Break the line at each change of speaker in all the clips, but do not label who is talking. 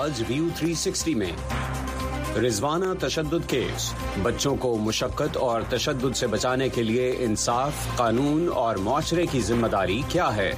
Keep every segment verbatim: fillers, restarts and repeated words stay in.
आज view three sixty में रिजवाना तशद्दुद केस, बच्चों को मुशक्कत और तशद्दुद से बचाने के लिए इंसाफ, कानून और मुआशरे की जिम्मेदारी क्या है।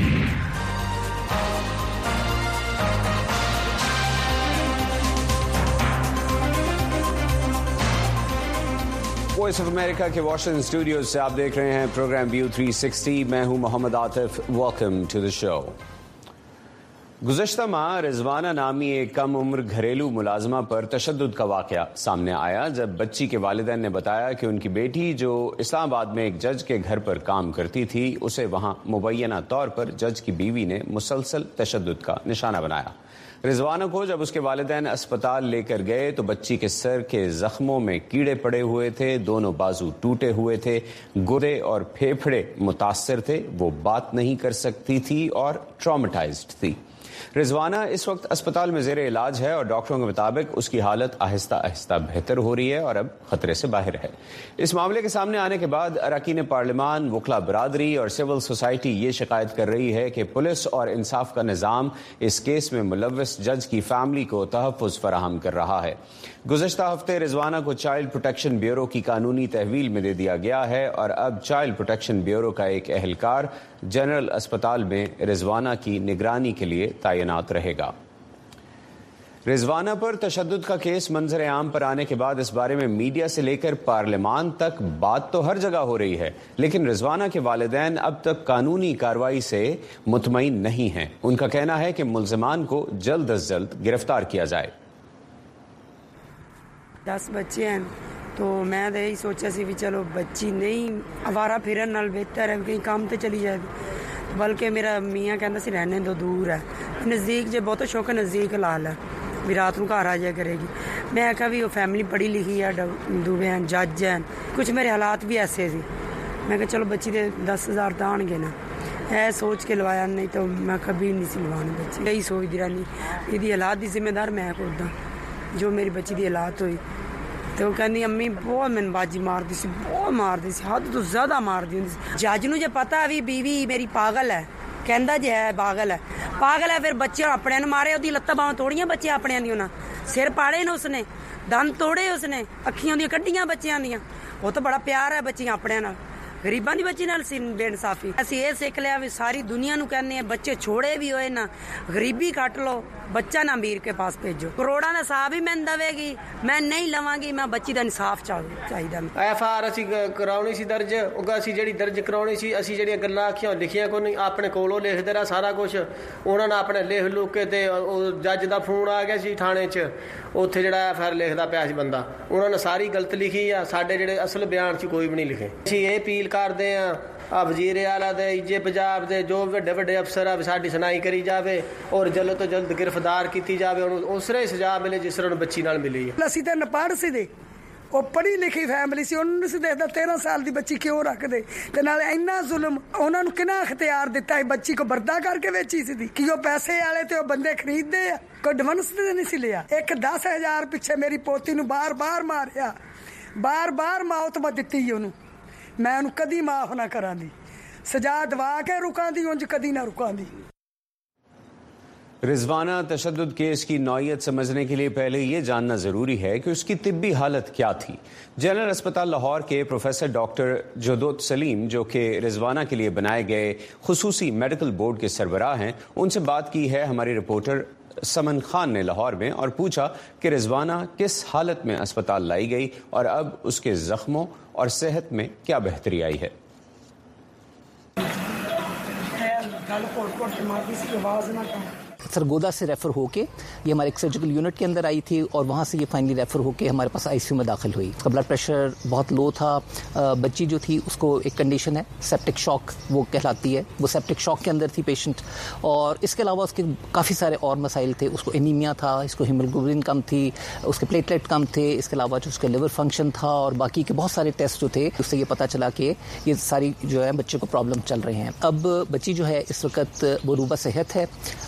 वॉइस ऑफ अमेरिका के वाशिंगटन स्टूडियो से आप देख रहे हैं प्रोग्राम व्यू थ्री सिक्सटी। मैं हूं Mohammad Atif. Welcome to the show. गुज़श्ता माह रिजवाना नामी एक कम उम्र घरेलू मुलाजमा पर तशद्दुद का वाक़या सामने आया, जब बच्ची के वालिदैन ने बताया कि उनकी बेटी जो इस्लामाबाद में एक जज के घर पर काम करती थी, उसे वहां मुबैना तौर पर जज की बीवी ने मुसलसल तशद्दुद का निशाना बनाया। रिजवाना को जब उसके वालिदैन अस्पताल लेकर गए तो बच्ची के सर के जख्मों में कीड़े पड़े हुए थे, दोनों बाजू टूटे हुए थे, गुर्दे और फेफड़े मुतासर थे, वो बात नहीं कर सकती थी और ट्रॉमेटाइज्ड थी। रिजवाना इस वक्त अस्पताल में ज़ेरे इलाज है और डॉक्टरों के मुताबिक उसकी हालत आहिस्ता आहिस्ता बेहतर हो रही है और अब खतरे से बाहर है। इस मामले के सामने आने के बाद अरकान पार्लिमान, वकला बरादरी और सिविल सोसाइटी ये शिकायत कर रही है कि पुलिस और इंसाफ का निज़ाम इस केस में मुलव्वस जज की फैमिली को तहफ़्फ़ुज़ फराहम कर रहा है। गुज़श्ता हफ्ते रिजवाना को चाइल्ड प्रोटेक्शन ब्यूरो की कानूनी तहवील में दे दिया गया है और अब चाइल्ड प्रोटेक्शन ब्यूरो का एक एहलकार जनरल अस्पताल में रिजवाना की निगरानी के लिए तैनात रहेगा। रिजवाना पर तशद्दुद का केस मंजर आम पर आने के बाद इस बारे में मीडिया से लेकर पार्लिमान तक बात तो हर जगह हो रही है, लेकिन रिजवाना के वालिदैन अब तक कानूनी कार्रवाई से मुतमईन नहीं हैं। उनका कहना है कि मुल्ज़िमान को जल्द अज जल्द गिरफ्तार किया जाए।
दस बच्चे हैं तो मैं तो यही सोचा सी भी चलो बच्ची नहीं आवारा फिरन नाल बेहतर है, कहीं काम तो चली जाए, बल्कि मेरा मियाँ कहता सी रहने दो, दूर है, नज़दीक जो बहुत शौक है, नज़दीक लाल है भी रात को घर आ जाया करेगी। मैं आखा भी वो फैमिली पढ़ी लिखी है, दूबे हैं, जज हैं, कुछ मेरे हालात भी ऐसे सी, मैं कहा चलो बच्ची दे दस हज़ार तो आने ना, ऐ सोच के लवाया, नहीं तो मैं कभी नहीं सी लवानी बच्ची। यही सोचती रहनी यदि हालात की जिम्मेदार मैं खुद हाँ, जो मेरी बच्ची की हालात हुई तो कहती अम्मी बहुत मैंने बाजी मारती सी, बहुत मारती सी, हद तो ज़्यादा मारती होंगी। जज नूं जे पता भी बीवी मेरी पागल है, कहता जे है पागल है, पागल है, फिर बच्चे अपने मारे, उसकी लत्तां बाहां तोड़ियां बच्चे अपने दी, उन्हें सिर पाड़े ने, उसने दंद तोड़े, उसने अखियां दी कड्डियां बच्चियां दियां। वो तो बड़ा प्यार है बच्चियां अपने नाल, गरीबां दी बच्ची नाल बेइंसाफी। असीं ये सिख लिया भी सारी दुनिया नूं कहने हैं बच्चे छोड़े भी होए ना, गरीबी कट लो, बच्चा ना अमीर के पास भेजो। करोड़ां दा हिसाब ही मैनूं देवेगी, मैं नहीं लवांगी, मैं बच्ची दा इंसाफ चाहिदा।
एफ आर असीं कराउणी सी दर्ज, उगा असीं जिहड़ी दर्ज कराउणी सी, असीं जिहड़ियां गल्लां आखियां लिखियां कोई नहीं, अपने कोलों लिखदे रहा सारा कुछ, उन्हां ने अपने लिख लुक के ते जज दा फोन आ गया सी थाणे च, उत्थे जिहड़ा एफ आर लिखदा पिया सी बंदा, उन्हां ने सारी गलत लिखी आ, साडे जिहड़े असल बयान च कोई भी नहीं लिखे। असीं ये अपील करदे आ आ वजीर आला दे, इजे पंजाब दे जो वड्डे वड्डे अफसर आ, साडी सुनाई करी जावे और जल्द तो जल्द गिरफ्तार की जावे, उस तरह सजा मिले जिस तरह बच्ची नाल मिली है।
असीं ते नपाड़ सी दे, ਉਹ ਪੜ੍ਹੀ ਲਿਖੀ ਫੈਮਿਲੀ ਸੀ, ਉਹਨੂੰ ਨਹੀਂ ਸੀ ਦੇਖਦਾ तेरह साल ਦੀ ਬੱਚੀ ਕਿਉਂ ਰੱਖਦੇ, ਤੇ ਨਾਲ ਇੰਨਾ ਜ਼ੁਲਮ ਉਹਨਾਂ ਨੂੰ ਕਿਹਨਾਂ ਅਖਤਿਆਰ ਦਿੱਤਾ ਹੈ ਬੱਚੀ ਕੋ ਬਰਦਾ ਕਰਕੇ ਵੇਚੀ ਸੀ ਦੀ, ਕਿ ਉਹ ਪੈਸੇ ਵਾਲੇ ਤੇ ਉਹ ਬੰਦੇ ਖਰੀਦਦੇ ਆ, ਕੋਈ ਐਡਵਾਂਸ ਤੇ ਨਹੀਂ ਸੀ ਲਿਆ। ਇੱਕ दस हज़ार ਪਿੱਛੇ ਮੇਰੀ ਪੋਤੀ ਨੂੰ ਬਾਰ-ਬਾਰ ਮਾਰਿਆ, ਬਾਰ-ਬਾਰ ਮੌਤ ਮੈਂ ਦਿੱਤੀ ਉਹਨੂੰ, ਮੈਂ ਉਹਨੂੰ ਕਦੀ ਮਾਫ ਨਾ ਕਰਾਂਗੀ, ਸਜ਼ਾ ਦਵਾ ਕੇ ਰੁਕਾਂਦੀ, ਉਂਝ ਕਦੀ ਨਾ ਰੁਕਾਂਦੀ।
रिजवाना तशद्दुद केस की नौयत समझने के लिए पहले ये जानना ज़रूरी है कि उसकी तिब्बी हालत क्या थी। जनरल अस्पताल लाहौर के प्रोफेसर डॉक्टर जदोत सलीम, जो कि रिजवाना के लिए बनाए गए खुसूसी मेडिकल बोर्ड के सरबराह हैं, उनसे बात की है हमारी रिपोर्टर समन खान ने लाहौर में और पूछा कि रिजवाना किस हालत में अस्पताल लाई गई और अब उसके जख्मों और सेहत में क्या बेहतरी आई है।
सरगोदा से रेफ़र होके ये हमारे एक सर्जिकल यूनिट के अंदर आई थी और वहाँ से ये फाइनली रेफ़र होके हमारे पास आईसीयू में दाखिल हुई। उसका ब्लड प्रेशर बहुत लो था। बच्ची जो थी उसको एक कंडीशन है सेप्टिक शॉक वो कहलाती है, वो सेप्टिक शॉक के अंदर थी पेशेंट, और इसके अलावा उसके काफ़ी सारे और मसाइल थे। उसको एनीमिया था, इसको हीमोग्लोबिन कम थी, उसके प्लेटलेट कम थे, इसके अलावा जो उसका लिवर फंक्शन था और बाकी के बहुत सारे टेस्ट जो थे, उससे ये पता चला कि ये सारी जो है बच्चे को प्रॉब्लम चल रहे हैं। अब बच्ची जो है इस वक्त बरूबा सेहत है,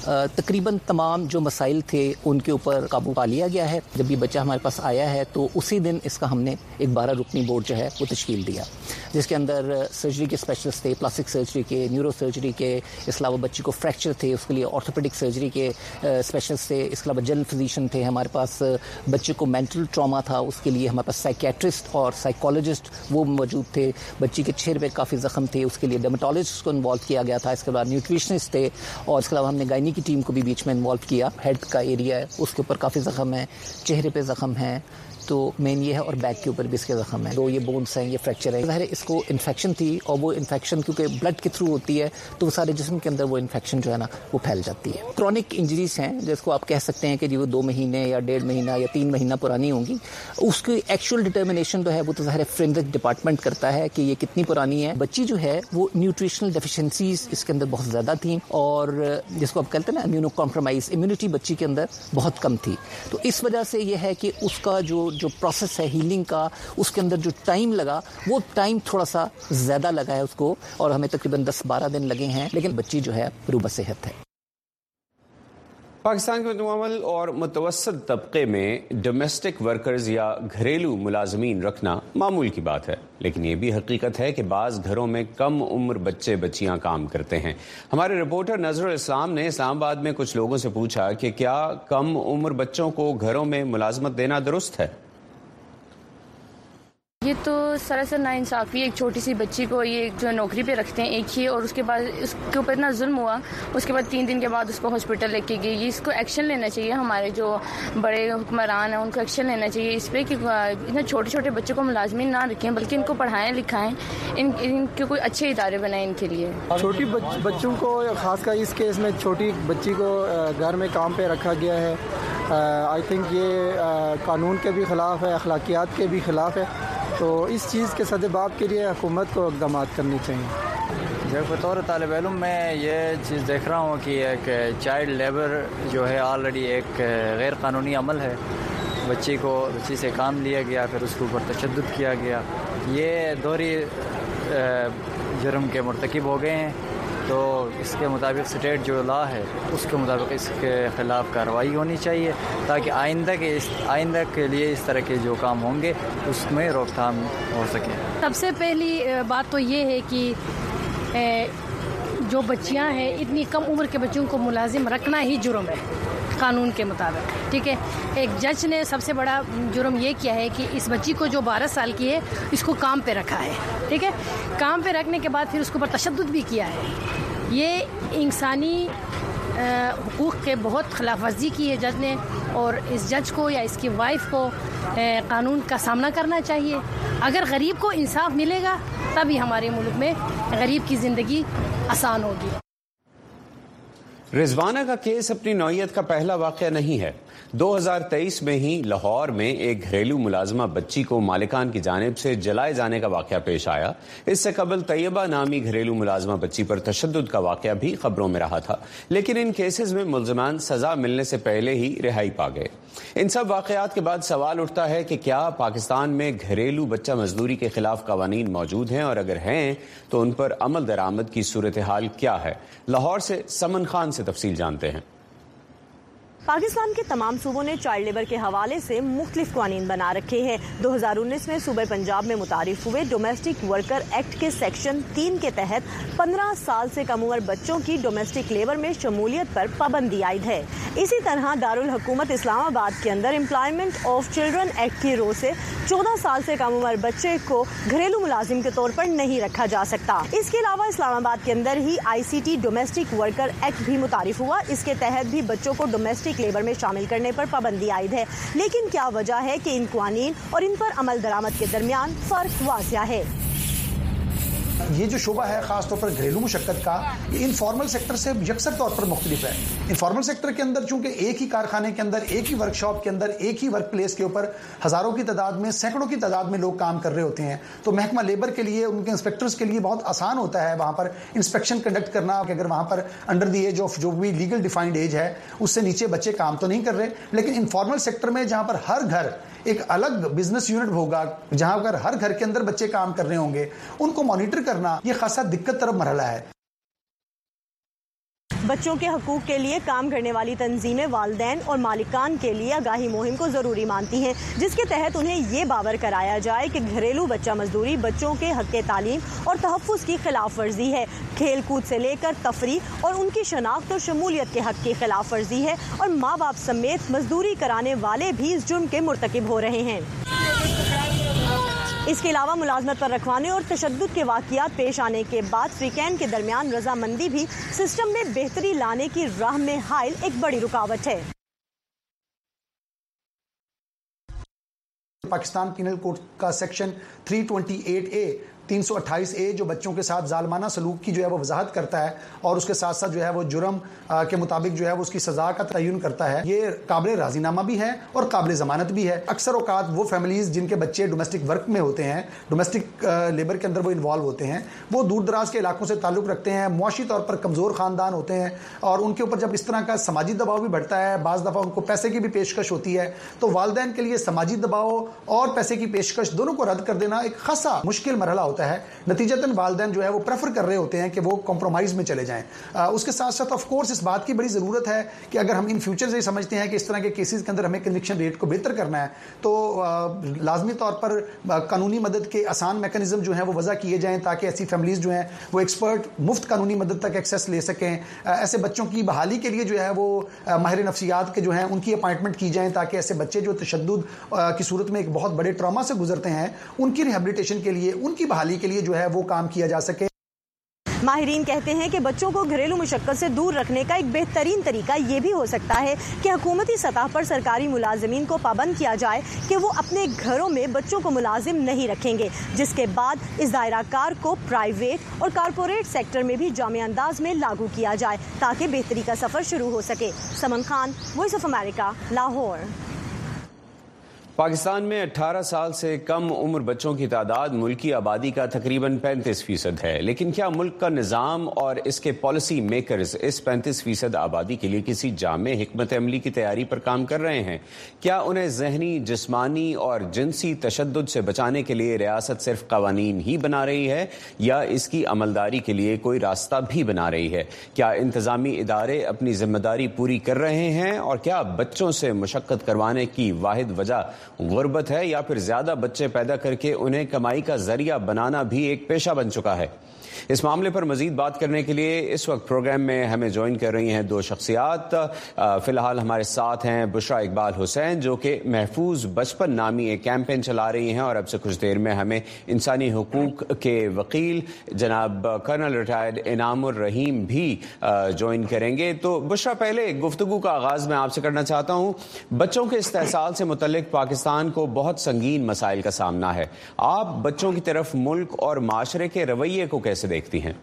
तकरीबन तमाम जो मसाइल थे उनके ऊपर काबू पा लिया गया है। जब ये बच्चा हमारे पास आया है तो उसी दिन इसका हमने एक बारह रुकनी बोर्ड जो है वो तश्कील दिया, जिसके अंदर सर्जरी के स्पेशलिस्ट थे, प्लास्टिक सर्जरी के, न्यूरो सर्जरी के, इसके अलावा बच्ची को फ्रैक्चर थे उसके लिए ऑर्थोपेडिक सर्जरी के स्पेशलिस्ट थे, इसके अलावा जनरल फिजिशियन थे हमारे पास, बच्चे को मेंटल ट्रॉमा था उसके लिए हमारे पास साइकियाट्रिस्ट और साइकोलॉजिस्ट वो मौजूद थे, बच्ची के चेहरे पे काफ़ी ज़ख्म थे उसके लिए डर्मेटोलॉजिस्ट को इन्वॉल्व किया गया था, इसके बाद न्यूट्रिशनिस्ट थे और इसके अलावा हमने गायनी की टीम को भी बीच में इन्वॉल्व किया। हेड का एरिया है उसके ऊपर काफ़ी ज़ख्म है, चेहरे पे ज़ख्म है तो मेन ये है और बैक के ऊपर भी इसके ज़ख्म है, दो ये बोन्स हैं, ये फ्रैक्चर है। ज़ाहिर है इसको इन्फेक्शन थी और वो इन्फेक्शन क्योंकि ब्लड के थ्रू होती है तो वो सारे जिस्म के अंदर वो इन्फेक्शन जो है ना वो फैल जाती है। क्रॉनिक इंजरीज हैं जिसको आप कह सकते हैं कि जी वो दो महीने या डेढ़ महीना या तीन महीना पुरानी होंगी, उसकी एक्चुअल डिटर्मिनेशन जो है वो तो ज़ाहिर फोरेंसिक डिपार्टमेंट करता है कि ये कितनी पुरानी है। बच्ची जो है वो न्यूट्रिशनल डेफिशिएंसीज इसके अंदर बहुत ज़्यादा थी और जिसको आप कहते हैं ना इम्यूनो कॉम्प्रोमाइज, इम्यूनिटी बच्ची के अंदर बहुत कम थी, तो इस वजह से ये है कि उसका जो जो प्रोसेस है हीलिंग का उसके अंदर जो टाइम लगा वो टाइम थोड़ा सा ज़्यादा लगा है उसको और हमें तकरीबन दस बारह दिन लगे हैं, लेकिन बच्ची जो है रूबा सेहत है।
पाकिस्तान के मुतवम्मल और मुतवस्सित तबके में डोमेस्टिक वर्कर्स या घरेलू मुलाजमीन रखना मामूल की बात है, लेकिन ये भी हकीकत है कि बाज़ घरों में कम उम्र बच्चे बच्चियां काम करते हैं। हमारे रिपोर्टर नजरुल इस्लाम ने इस्लामाबाद में कुछ लोगों से पूछा कि क्या कम उम्र बच्चों को घरों में मुलाजमत देना दुरुस्त है।
ये तो सरासर नाइंसाफ़ी, एक छोटी सी बच्ची को ये जो नौकरी पे रखते हैं एक ही और उसके बाद उसके ऊपर इतना जुल्म हुआ, उसके बाद तीन दिन के बाद उसको हॉस्पिटल लेके गई। ये इसको एक्शन लेना चाहिए, हमारे जो बड़े हुक्मरान हैं उनको एक्शन लेना चाहिए इस पर कि इतने छोटे छोटे बच्चों को मुलाजमीन ना रखें बल्कि इनको पढ़ाएं लिखाएं, इन इनके कोई अच्छे इदारे बनाएं इनके लिए।
छोटी बच्चों को खासकर इस केस में छोटी बच्ची को घर में काम पे रखा गया है, आई थिंक ये कानून के भी ख़िलाफ़ है, अखलाकियात के भी ख़िलाफ़ है, तो इस चीज़ के सद्देबाब के लिए हुकूमत को इक़दाम करनी चाहिए।
जो बतौर तालिब इल्म मैं ये चीज़ देख रहा हूँ कि एक चाइल्ड लेबर जो है ऑलरेडी एक गैर कानूनी अमल है, बच्ची को बच्ची से काम लिया गया फिर उसके ऊपर तशद्दुद किया गया, ये दोहरी जुर्म के मुर्तकिब हो गए हैं, तो इसके मुताबिक स्टेट जो लॉ है उसके मुताबिक इसके ख़िलाफ़ कार्रवाई होनी चाहिए ताकि आइंदा के इस आइंदा के लिए इस तरह के जो काम होंगे उसमें रोकथाम हो सके। सबसे
पहली बात तो ये है कि जो बच्चियां हैं इतनी कम उम्र के बच्चों को मुलाजिम रखना ही जुर्म है कानून के मुताबिक, ठीक है। एक जज ने सबसे बड़ा जुर्म ये किया है कि इस बच्ची को जो बारह साल की है इसको काम पे रखा है, ठीक है। काम पे रखने के बाद फिर उसके ऊपर तशद्दुद भी किया है, ये इंसानी हुकूक के बहुत खिलाफ वर्जी की है जज ने, और इस जज को या इसकी वाइफ को ए, कानून का सामना करना चाहिए। अगर गरीब को इंसाफ मिलेगा तभी हमारे मुल्क में गरीब की ज़िंदगी आसान होगी।
रिजवाना का केस अपनी नौयत का पहला वाक़या नहीं है। दो हज़ार तेईस में ही लाहौर में एक घरेलू मुलाजमा बच्ची को मालिकान की जानिब से जलाए जाने का वाक़या पेश आया। इससे कबल तैयबा नामी घरेलू मुलाजमा बच्ची पर तशद्दुद का वाक़या भी खबरों में रहा था, लेकिन इन केसेस में मुल्ज़िमान सजा मिलने से पहले ही रिहाई पा गए। इन सब वाक़यात के बाद सवाल उठता है कि क्या पाकिस्तान में घरेलू बच्चा मजदूरी के खिलाफ कवानीन मौजूद हैं, और अगर हैं तो उन पर अमल दरामद की सूरत हाल क्या है। लाहौर से समन खान से तफसील जानते हैं।
पाकिस्तान के तमाम सूबों ने चाइल्ड लेबर के हवाले से मुख्तलिफ कानून बना रखे हैं। दो हज़ार उन्नीस में सूबे पंजाब में मुतारिफ हुए डोमेस्टिक वर्कर एक्ट के सेक्शन तीन के तहत पंद्रह साल से कम उम्र बच्चों की डोमेस्टिक लेबर में शमूलियत पर पाबंदी आयद है। इसी तरह दारुल हुकूमत इस्लामाबाद के अंदर एम्प्लॉयमेंट ऑफ चिल्ड्रन एक्ट की रो से चौदह साल से कम उम्र बच्चे को घरेलू मुलाजिम के तौर पर नहीं रखा जा सकता। इसके अलावा इस्लामाबाद के अंदर ही I C T domestic worker act भी मुतारिफ हुआ। इसके तहत भी बच्चों को डोमेस्टिक लेबर में शामिल करने पर पाबंदी आयद है। लेकिन क्या वजह है कि इन कानून और इन पर अमल दरामद के दरमियान फर्क वाज़िया है।
ये जो शोबा है खास तौर पर घरेलू मुशक्कत का, ये इनफॉर्मल सेक्टर से यकसर तौर पर मुख्तलिफ है। इनफॉर्मल सेक्टर के अंदर चूंकि एक ही कारखाने के अंदर, एक ही वर्कशॉप के अंदर, एक ही वर्क प्लेस के ऊपर हजारों की तादाद में, सैकड़ों की तादाद में लोग काम कर रहे होते हैं, तो महकमा लेबर के लिए, उनके इंस्पेक्टर्स के लिए बहुत आसान होता है वहां पर इंस्पेक्शन कंडक्ट करना कि अगर वहां पर अंडर द एज ऑफ जो भी लीगल डिफाइंड एज है उससे नीचे बच्चे काम तो नहीं कर रहे। लेकिन इनफॉर्मल सेक्टर में जहां पर हर घर एक अलग बिजनेस यूनिट होगा, जहां पर हर घर के अंदर बच्चे काम कर रहे होंगे, उनको मॉनिटर करना ये खासा दिक्कत तरफ मरहला है।
बच्चों के हकूक के लिए काम करने वाली तंजीमें वालिदैन और मालिकान के लिए आगाही मुहिम को ज़रूरी मानती हैं, जिसके तहत उन्हें ये बावर कराया जाए कि घरेलू बच्चा मजदूरी बच्चों के हक़ तालीम और तहफ़्फ़ुज़ की खिलाफ वर्जी है, खेल कूद से लेकर तफरीह और उनकी शनाख्त और शमूलियत के हक़ की खिलाफ वर्जी है, और माँ बाप समेत मजदूरी कराने वाले भी इस जुर्म के मुर्तकिब हो रहे हैं। इसके अलावा मुलाजमत पर रखवाने और तशद्दुद के वाक़ियात पेश आने के बाद फ्रीकैन के दरमियान रजामंदी भी सिस्टम में बेहतरी लाने की राह में हाइल एक बड़ी रुकावट है।
पाकिस्तान पीनल कोड का सेक्शन तीन सौ अट्ठाईस ए तीन सौ अट्ठाईस ए जो बच्चों के साथ जालमाना सलूक की जो है वो वजाहत करता है और उसके साथ साथ जो है वो जुर्म के मुताबिक जो है वो उसकी सज़ा का तयन करता है। ये काबिल राजीनामा भी है और काबिल ज़मानत भी है। अक्सर औकात वो फैमिलीज़ जिनके बच्चे डोमेस्टिक वर्क में होते हैं, डोमेस्टिक लेबर के अंदर वो इन्वॉल्व होते हैं, वो दूर दराज के इलाकों से ताल्लुक़ रखते हैं, मुआशी तौर पर कमज़ोर ख़ानदान होते हैं, और उनके ऊपर जब इस तरह का समाजी दबाव भी बढ़ता है, बाज़ दफ़ा उनको पैसे की भी पेशकश होती है, तो वालिदैन के लिए समाजी दबाव और पैसे की पेशकश दोनों को रद्द कर देना एक खासा मुश्किल मरहला होता है। नतीजतन वालिदैन जो है वो प्रेफर कर रहे होते हैं कि वो कॉम्प्रोमाइज़ में चले जाएं। आ, उसके साथ साथ ऑफ कोर्स इस बात की बड़ी ज़रूरत है कि अगर हम इन फ्यूचर से समझते हैं कि इस तरह के केसेस के अंदर हमें कन्विक्शन रेट को बेहतर करना है, तो लाजमी तौर पर आ, कानूनी मदद के आसान मैकेनिज्म जो हैं वो वज़ा किए जाएं ताकि ऐसी फैमिलीज़ जो हैं वो एक्सपर्ट मुफ्त कानूनी मदद तक एक्सेस ले सकें। आ, ऐसे बच्चों की बहाली के लिए जो है वो माहिर नफ्सियात के जो हैं उनकी अपॉइंटमेंट की जाएँ ताकि ऐसे बच्चे जो तशद्दुद की सूरत में एक बहुत बड़े ट्रॉमा से गुजरते हैं उनकी रिहेबिलिटेशन के लिए, उनकी बहाली के लिए जो है वो काम किया जा सके।
माहिरीन कहते हैं कि बच्चों को घरेलू मुशक्कत से दूर रखने का एक बेहतरीन तरीका ये भी हो सकता है कि हुकूमती सतह पर सरकारी मुलाजिमीन को पाबंद किया जाए कि वो अपने घरों में बच्चों को मुलाजिम नहीं रखेंगे, जिसके बाद इस दायरा कार को प्राइवेट और कारपोरेट सेक्टर में भी जामे अंदाज में लागू किया जाए ताकि बेहतरी का सफ़र शुरू हो सके। Saman Khan, voice of America, Lahore.
Pakistan में अठारह साल से कम उम्र बच्चों की तादाद मुल्की आबादी का तकरीबन पैंतीस फीसद है, लेकिन क्या मुल्क का निज़ाम और इसके पॉलिसी मेकर्स इस पैंतीस फीसद आबादी के लिए किसी जामे हिकमत अमली की तैयारी पर काम कर रहे हैं? क्या उन्हें जहनी, जिस्मानी और जिनसी तशद्दुद से बचाने के लिए रियासत सिर्फ कवानीन ही बना रही है या इसकी अमलदारी के लिए कोई रास्ता भी बना रही है? क्या इंतजामी इदारे अपनी जिम्मेदारी पूरी कर रहे हैं? और क्या बच्चों से मुशक्कत करवाने की वाहिद वजह गुर्बत है या फिर ज्यादा बच्चे पैदा करके उन्हें कमाई का जरिया बनाना भी एक पेशा बन चुका है? इस मामले पर मजीद बात करने के लिए इस वक्त प्रोग्राम में हमें ज्वाइन कर रही हैं दो शख्सियात। फिलहाल हमारे साथ हैं बुशरा इकबाल हुसैन जो कि महफूज बचपन नामी एक कैंपेन चला रही हैं, और अब से कुछ देर में हमें इंसानी हुकूक के वकील जनाब कर्नल रिटायर्ड इनामुर रहीम भी ज्वाइन करेंगे। तो बुशरा, पहले गुफ्तगू का आगाज मैं आपसे करना चाहता हूँ। बच्चों के इस्तेहसाल से मुतल्लिक पाकिस्तान को बहुत संगीन मसाइल का सामना है। आप बच्चों की तरफ मुल्क और माशरे के रवैये को कैसे देखती हैं?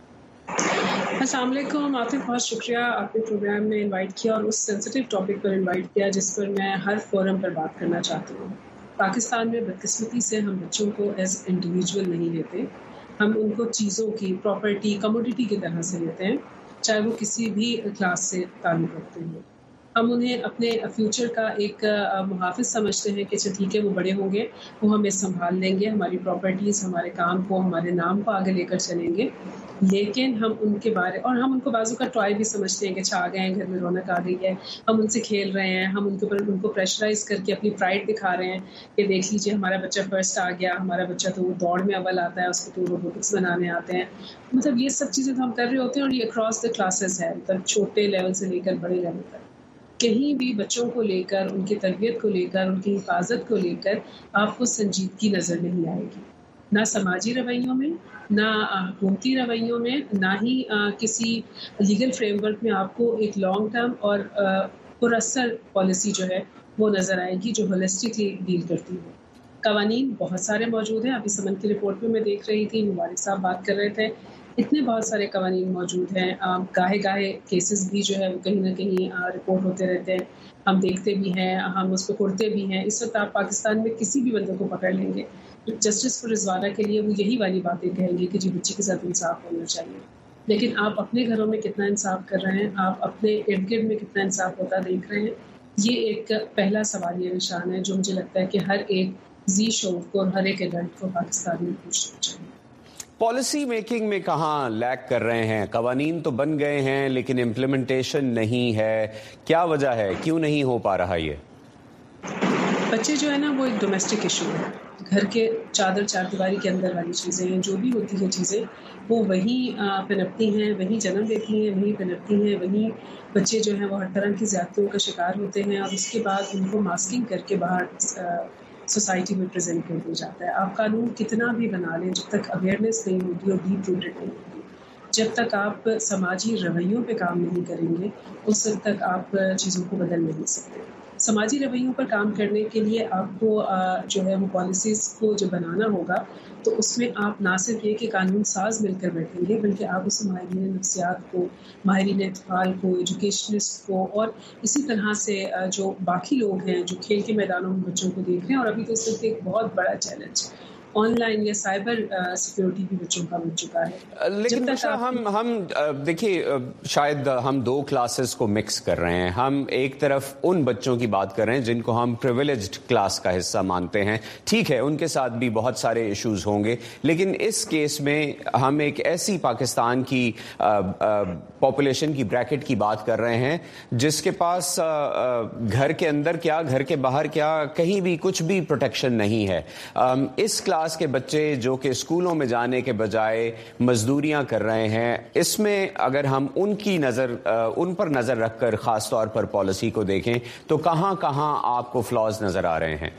अस्सलाम वालेकुम आतिफ, बहुत शुक्रिया आपने प्रोग्राम में इनवाइट किया और उस सेंसिटिव टॉपिक पर इनवाइट किया जिस पर मैं हर फोरम पर बात करना चाहती हूँ। पाकिस्तान में बदकिस्मती से हम बच्चों को एज इंडिविजुअल नहीं लेते, हम उनको चीज़ों की, प्रॉपर्टी, कमोडिटी की तरह से लेते हैं, चाहे वो किसी भी क्लास से ताल्लुक़ रखते हैं। हम उन्हें अपने फ्यूचर का एक मुहाफिज समझते हैं कि अच्छा ठीक है वो बड़े होंगे, वो हमें संभाल लेंगे, हमारी प्रॉपर्टीज़, हमारे काम को, हमारे नाम को आगे लेकर चलेंगे। लेकिन हम उनके बारे और हम उनको बाजू का टॉय भी समझते हैं कि अच्छा आ गए हैं, घर में रौनक आ गई है, हम उनसे खेल रहे हैं, हम उनके ऊपर उनको प्रेशराइज करके अपनी प्राइड दिखा रहे हैं कि देख लीजिए हमारा बच्चा फर्स्ट आ गया, हमारा बच्चा तो दौड़ में अव्वल आता है, उसको तो रोबोटिक्स बनाने आते हैं। मतलब ये सब चीज़ें तो हम कर रहे होते हैं और ये अक्रॉस द क्लासेस है, मतलब छोटे लेवल से लेकर बड़े लेवल तक। कहीं भी बच्चों को लेकर, उनकी तरबियत को लेकर, उनकी हिफाजत को लेकर आपको संजीदगी नज़र नहीं आएगी, ना समाजी रवैयों में, ना हुकूमती रवैयों में, ना ही आ, किसी लीगल फ्रेमवर्क में आपको एक लॉन्ग टर्म और पुरअसर पॉलिसी जो है वो नज़र आएगी जो होलिस्टिकली डील करती है। कवानीन बहुत सारे मौजूद हैं, अभी समन की रिपोर्ट में मैं देख रही थी, मुबारक साहब बात कर रहे थे, इतने बहुत सारे कवानीन मौजूद हैं। गाहे गाहे केसेस भी जो है वो कहीं ना कहीं रिपोर्ट होते रहते हैं, हम देखते भी हैं, हम उसको पढ़ते भी हैं। इस वक्त आप पाकिस्तान में किसी भी बंदे को पकड़ लेंगे, जस्टिस फॉर रिजवाना के लिए वो यही वाली बातें कहेंगे कि जी बच्चे के साथ इंसाफ होना चाहिए। लेकिन आप अपने घरों में कितना इंसाफ कर रहे हैं, आप अपने इर्द गिर्द में कितना इंसाफ होता देख रहे हैं, ये एक पहला सवाल ये निशान है जो मुझे लगता है कि हर एक जी शोर को और हर एक एडल्ट को पाकिस्तान में पूछना चाहिए।
پالیسی میکنگ میں کہاں لیک کر رہے ہیں؟ قوانین تو بن گئے ہیں لیکن امپلیمنٹیشن نہیں ہے، کیا وجہ ہے، کیوں نہیں ہو پا رہا یہ؟
بچے جو ہے نا وہ ایک ڈومیسٹک ایشو ہے، گھر کے چادر چار دیواری کے اندر والی چیزیں ہیں، جو بھی ہوتی ہیں چیزیں وہ وہیں پنپتی ہیں، وہیں جنم دیتی ہیں، وہیں پنپتی ہیں، وہیں بچے جو ہیں وہ ہر طرح کی زیادتیوں کا شکار ہوتے ہیں اور اس کے بعد ان کو ماسکنگ کر کے باہر سوسائٹی میں پریزنٹ کر دیا جاتا ہے۔ آپ قانون کتنا بھی بنا لیں، جب تک اویئرنیس نہیں ہوگی اور ڈیپ روٹڈ نہیں ہوگی، جب تک آپ سماجی رویوں پہ کام نہیں کریں گے اس وقت تک آپ چیزوں کو بدل نہیں سکتے۔ سماجی رویوں پر کام کرنے کے لیے آپ کو جو ہے وہ پالیسیز کو جو بنانا ہوگا تو اس میں آپ نہ صرف یہ کہ قانون ساز مل کر بیٹھیں گے بلکہ آپ اس ماہرین نفسیات کو، ماہرین اطفال کو، ایجوکیشنسٹ کو اور اسی طرح سے جو باقی لوگ ہیں جو کھیل کے میدانوں میں بچوں کو دیکھ رہے ہیں، اور ابھی تو اس وقت ایک بہت بڑا چیلنج آن لائن یا سائبر سیکیورٹی بھی بچوں کا بن چکا ہے۔
لیکن ہم ہم دیکھیے شاید ہم دو کلاسز کو مکس کر رہے ہیں۔ ہم ایک طرف ان بچوں کی بات کر رہے ہیں جن کو ہم پریویلیجڈ کلاس کا حصہ مانتے ہیں، ٹھیک ہے ان کے ساتھ بھی بہت سارے ایشوز ہوں گے، لیکن اس کیس میں ہم ایک ایسی پاکستان کی پاپولیشن کی بریکٹ کی بات کر رہے ہیں جس کے پاس گھر کے اندر کیا گھر کے باہر کیا کہیں بھی کچھ بھی پروٹیکشن نہیں ہے۔ اس کلاس کے بچے جو کہ اسکولوں میں جانے کے بجائے مزدوریاں کر رہے ہیں، اس میں اگر ہم ان کی نظر ان پر نظر رکھ کر خاص طور پر پالیسی کو دیکھیں تو کہاں کہاں آپ کو فلاز نظر آ رہے ہیں؟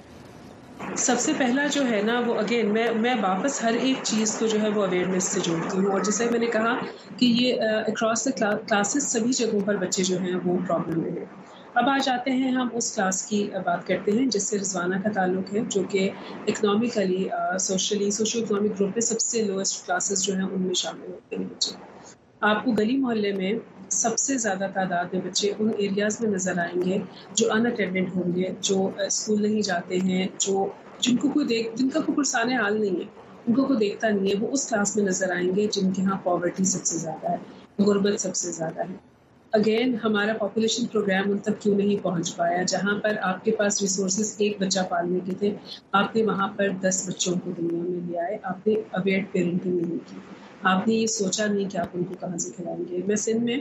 سب سے پہلا جو ہے نا وہ اگین میں میں واپس ہر ایک چیز کو جو ہے وہ اویئرنیس سے جوڑتی ہوں، اور جیسے میں نے کہا کہ یہ اکراس دا کلاسز سبھی جگہوں پر بچے جو ہیں وہ پرابلم میں ہیں۔ اب آ جاتے ہیں ہم اس کلاس کی بات کرتے ہیں جس سے رضوانہ کا تعلق ہے، جو کہ اکنامکلی سوشلی سوشو اکنامک گروپ میں سب سے لوئسٹ کلاسز جو ہیں ان میں شامل ہوتے ہیں بچے۔ آپ کو گلی محلے میں سب سے زیادہ تعداد میں بچے ان ایریاز میں نظر آئیں گے جو ان اٹینڈنٹ ہوں گے، جو اسکول نہیں جاتے ہیں، جو جن کو کوئی دیکھ جن کا کوئی پرسان حال نہیں ہے، ان کو کوئی دیکھتا نہیں ہے، وہ اس کلاس میں نظر آئیں گے جن کے ہاں پاورٹی سب سے زیادہ ہے، غربت سب سے زیادہ ہے۔ اگین ہمارا پاپولیشن پروگرام ان تک کیوں نہیں پہنچ پایا؟ جہاں پر آپ کے پاس ریسورسز ایک بچہ پالنے کے تھے، آپ نے وہاں پر دس بچوں کو دنیا میں لے آئے، آپ نے اویئر پیرنٹنگ نہیں کی، آپ نے یہ سوچا نہیں کہ آپ ان کو کہاں سے کھلائیں گے۔ میں سندھ میں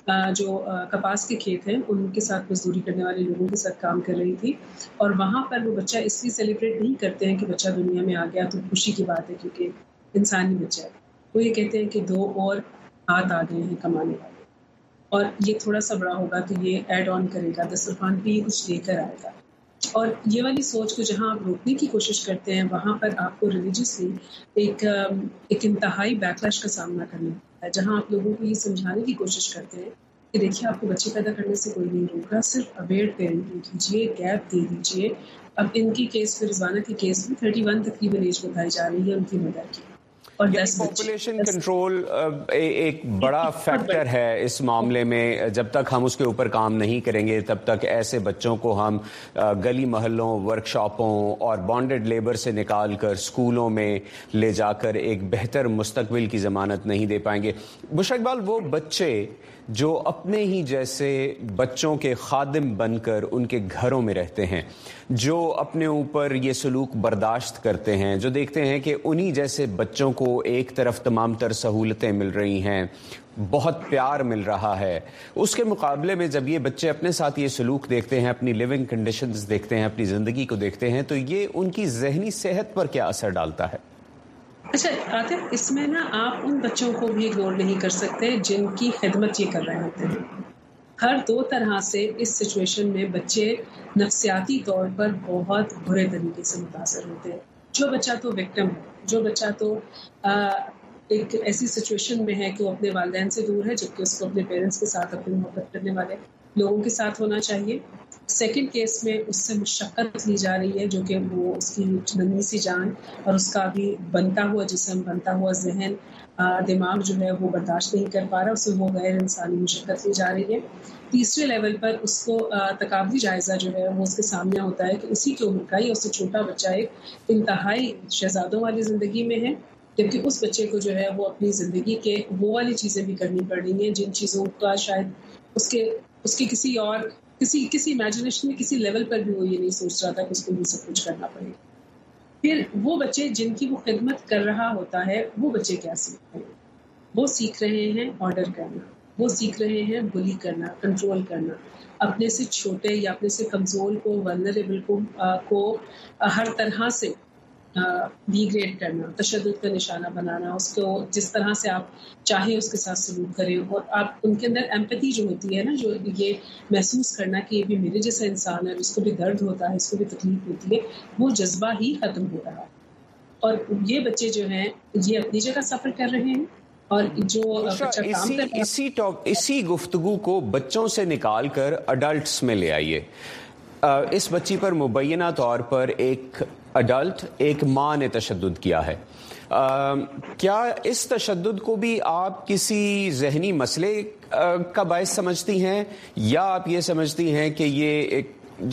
جو کپاس کے کھیت ہیں ان کے ساتھ مزدوری کرنے والے لوگوں کے ساتھ کام کر رہی تھی، اور وہاں پر وہ بچہ اس لیے سیلیبریٹ نہیں کرتے ہیں کہ بچہ دنیا میں آ گیا تو خوشی کی بات ہے کیونکہ انسانی بچہ ہے، وہ یہ کہتے ہیں کہ دو اور ہاتھ آ گئے ہیں کمانے والے، اور یہ تھوڑا سا بڑا ہوگا تو یہ ایڈ آن کرے گا، دسترخوان پہ یہ کچھ لے کر آئے گا۔ اور یہ والی سوچ کو جہاں آپ روکنے کی کوشش کرتے ہیں وہاں پر آپ کو ریلیجیسلی ایک ایک انتہائی بیکلش کا سامنا کرنا پڑتا ہے، جہاں آپ لوگوں کو یہ سمجھانے کی کوشش کرتے ہیں کہ دیکھیے آپ کو بچے پیدا کرنے سے کوئی نہیں روک رہا، صرف اویئر پیرنٹنگ کیجیے، گیپ دے دیجیے۔ اب ان کی کیس میں رضوانہ کی کیس میں تھرٹی ون تقریباً ایج بتائی جا رہی ہے ان کی مدر کی، اور
پاپولیشن کنٹرول ایک بڑا فیکٹر ہے اس معاملے میں۔ جب تک ہم اس کے اوپر کام نہیں کریں گے تب تک ایسے بچوں کو ہم گلی محلوں، ورک شاپوں اور بانڈڈ لیبر سے نکال کر اسکولوں میں لے جا کر ایک بہتر مستقبل کی ضمانت نہیں دے پائیں گے۔ بشرا اقبال، وہ بچے جو اپنے ہی جیسے بچوں کے خادم بن کر ان کے گھروں میں رہتے ہیں، جو اپنے اوپر یہ سلوک برداشت کرتے ہیں، جو دیکھتے ہیں کہ انہی جیسے بچوں کو ایک طرف تمام تر سہولتیں مل رہی ہیں، بہت پیار مل رہا ہے، اس کے مقابلے میں جب یہ بچے اپنے ساتھ یہ سلوک دیکھتے ہیں، اپنی لیونگ کنڈیشنز دیکھتے ہیں، اپنی زندگی کو دیکھتے ہیں، تو یہ ان کی ذہنی صحت پر کیا اثر ڈالتا ہے؟
اچھا عاطف، اس میں نا آپ ان بچوں کو بھی اگنور نہیں کر سکتے جن کی خدمت یہ کر رہے ہوتے ہیں۔ ہر دو طرح سے اس سچویشن میں بچے نفسیاتی طور پر بہت برے طریقے سے متاثر ہوتے ہیں۔ جو بچہ تو وکٹم ہے، جو بچہ تو ایک ایسی سچویشن میں ہے کہ وہ اپنے والدین سے دور ہے، جبکہ اس کو اپنے پیرنٹس کے ساتھ، اپنے محبت کرنے والے لوگوں کے ساتھ ہونا چاہیے۔ سیکنڈ کیس میں اس سے مشقت لی جا رہی ہے، جو کہ وہ اس کی ننھی سی جان اور اس کا بھی بنتا ہوا جسم، بنتا ہوا ذہن، دماغ جو ہے وہ برداشت نہیں کر پا رہا، اس سے وہ غیر انسانی مشقت لی جا رہی ہے۔ تیسرے لیول پر اس کو تقابلی جائزہ جو ہے وہ اس کے سامنے ہوتا ہے کہ اسی کی عمر کا یا اس سے چھوٹا بچہ ایک انتہائی شہزادوں والی زندگی میں ہے، جبکہ اس بچے کو جو ہے وہ اپنی زندگی کے وہ والی چیزیں بھی کرنی پڑ رہی ہیں جن چیزوں کا شاید اس کے اس کی کسی اور کسی کسی امیجنیشن میں کسی لیول پر بھی وہ یہ نہیں سوچ رہا تھا کہ اس کو یہ سب کچھ کرنا پڑے گا۔ پھر وہ بچے جن کی وہ خدمت کر رہا ہوتا ہے وہ بچے کیا سیکھ رہے ہیں؟ وہ سیکھ رہے ہیں آرڈر کرنا، وہ سیکھ رہے ہیں بلی کرنا، کنٹرول کرنا، اپنے سے چھوٹے یا اپنے سے کمزور کو، ولنریبل کو کو ہر طرح سے ڈیگریڈ کرنا، تشدد کا نشانہ بنانا، اس کو جس طرح سے آپ چاہیں اس کے ساتھ سلوک کریں، اور آپ ان کے اندر ایمپتھی جو ہوتی ہے نا، جو یہ محسوس کرنا کہ یہ بھی میرے جیسا انسان ہے، اس کو بھی درد ہوتا ہے، اس کو بھی تکلیف ہوتی ہے، وہ جذبہ ہی ختم ہو رہا ہے. اور یہ بچے جو ہیں یہ اپنی جگہ سفر کر رہے ہیں. اور جو
اسی اسی اسی گفتگو کو بچوں سے نکال کر اڈلٹس میں لے آئیے. اس بچی پر مبینہ طور پر ایک اڈلٹ، ایک ماں نے تشدد کیا ہے. کیا اس تشدد کو بھی آپ کسی ذہنی مسئلے کا باعث سمجھتی ہیں، یا آپ یہ سمجھتی ہیں کہ یہ ایک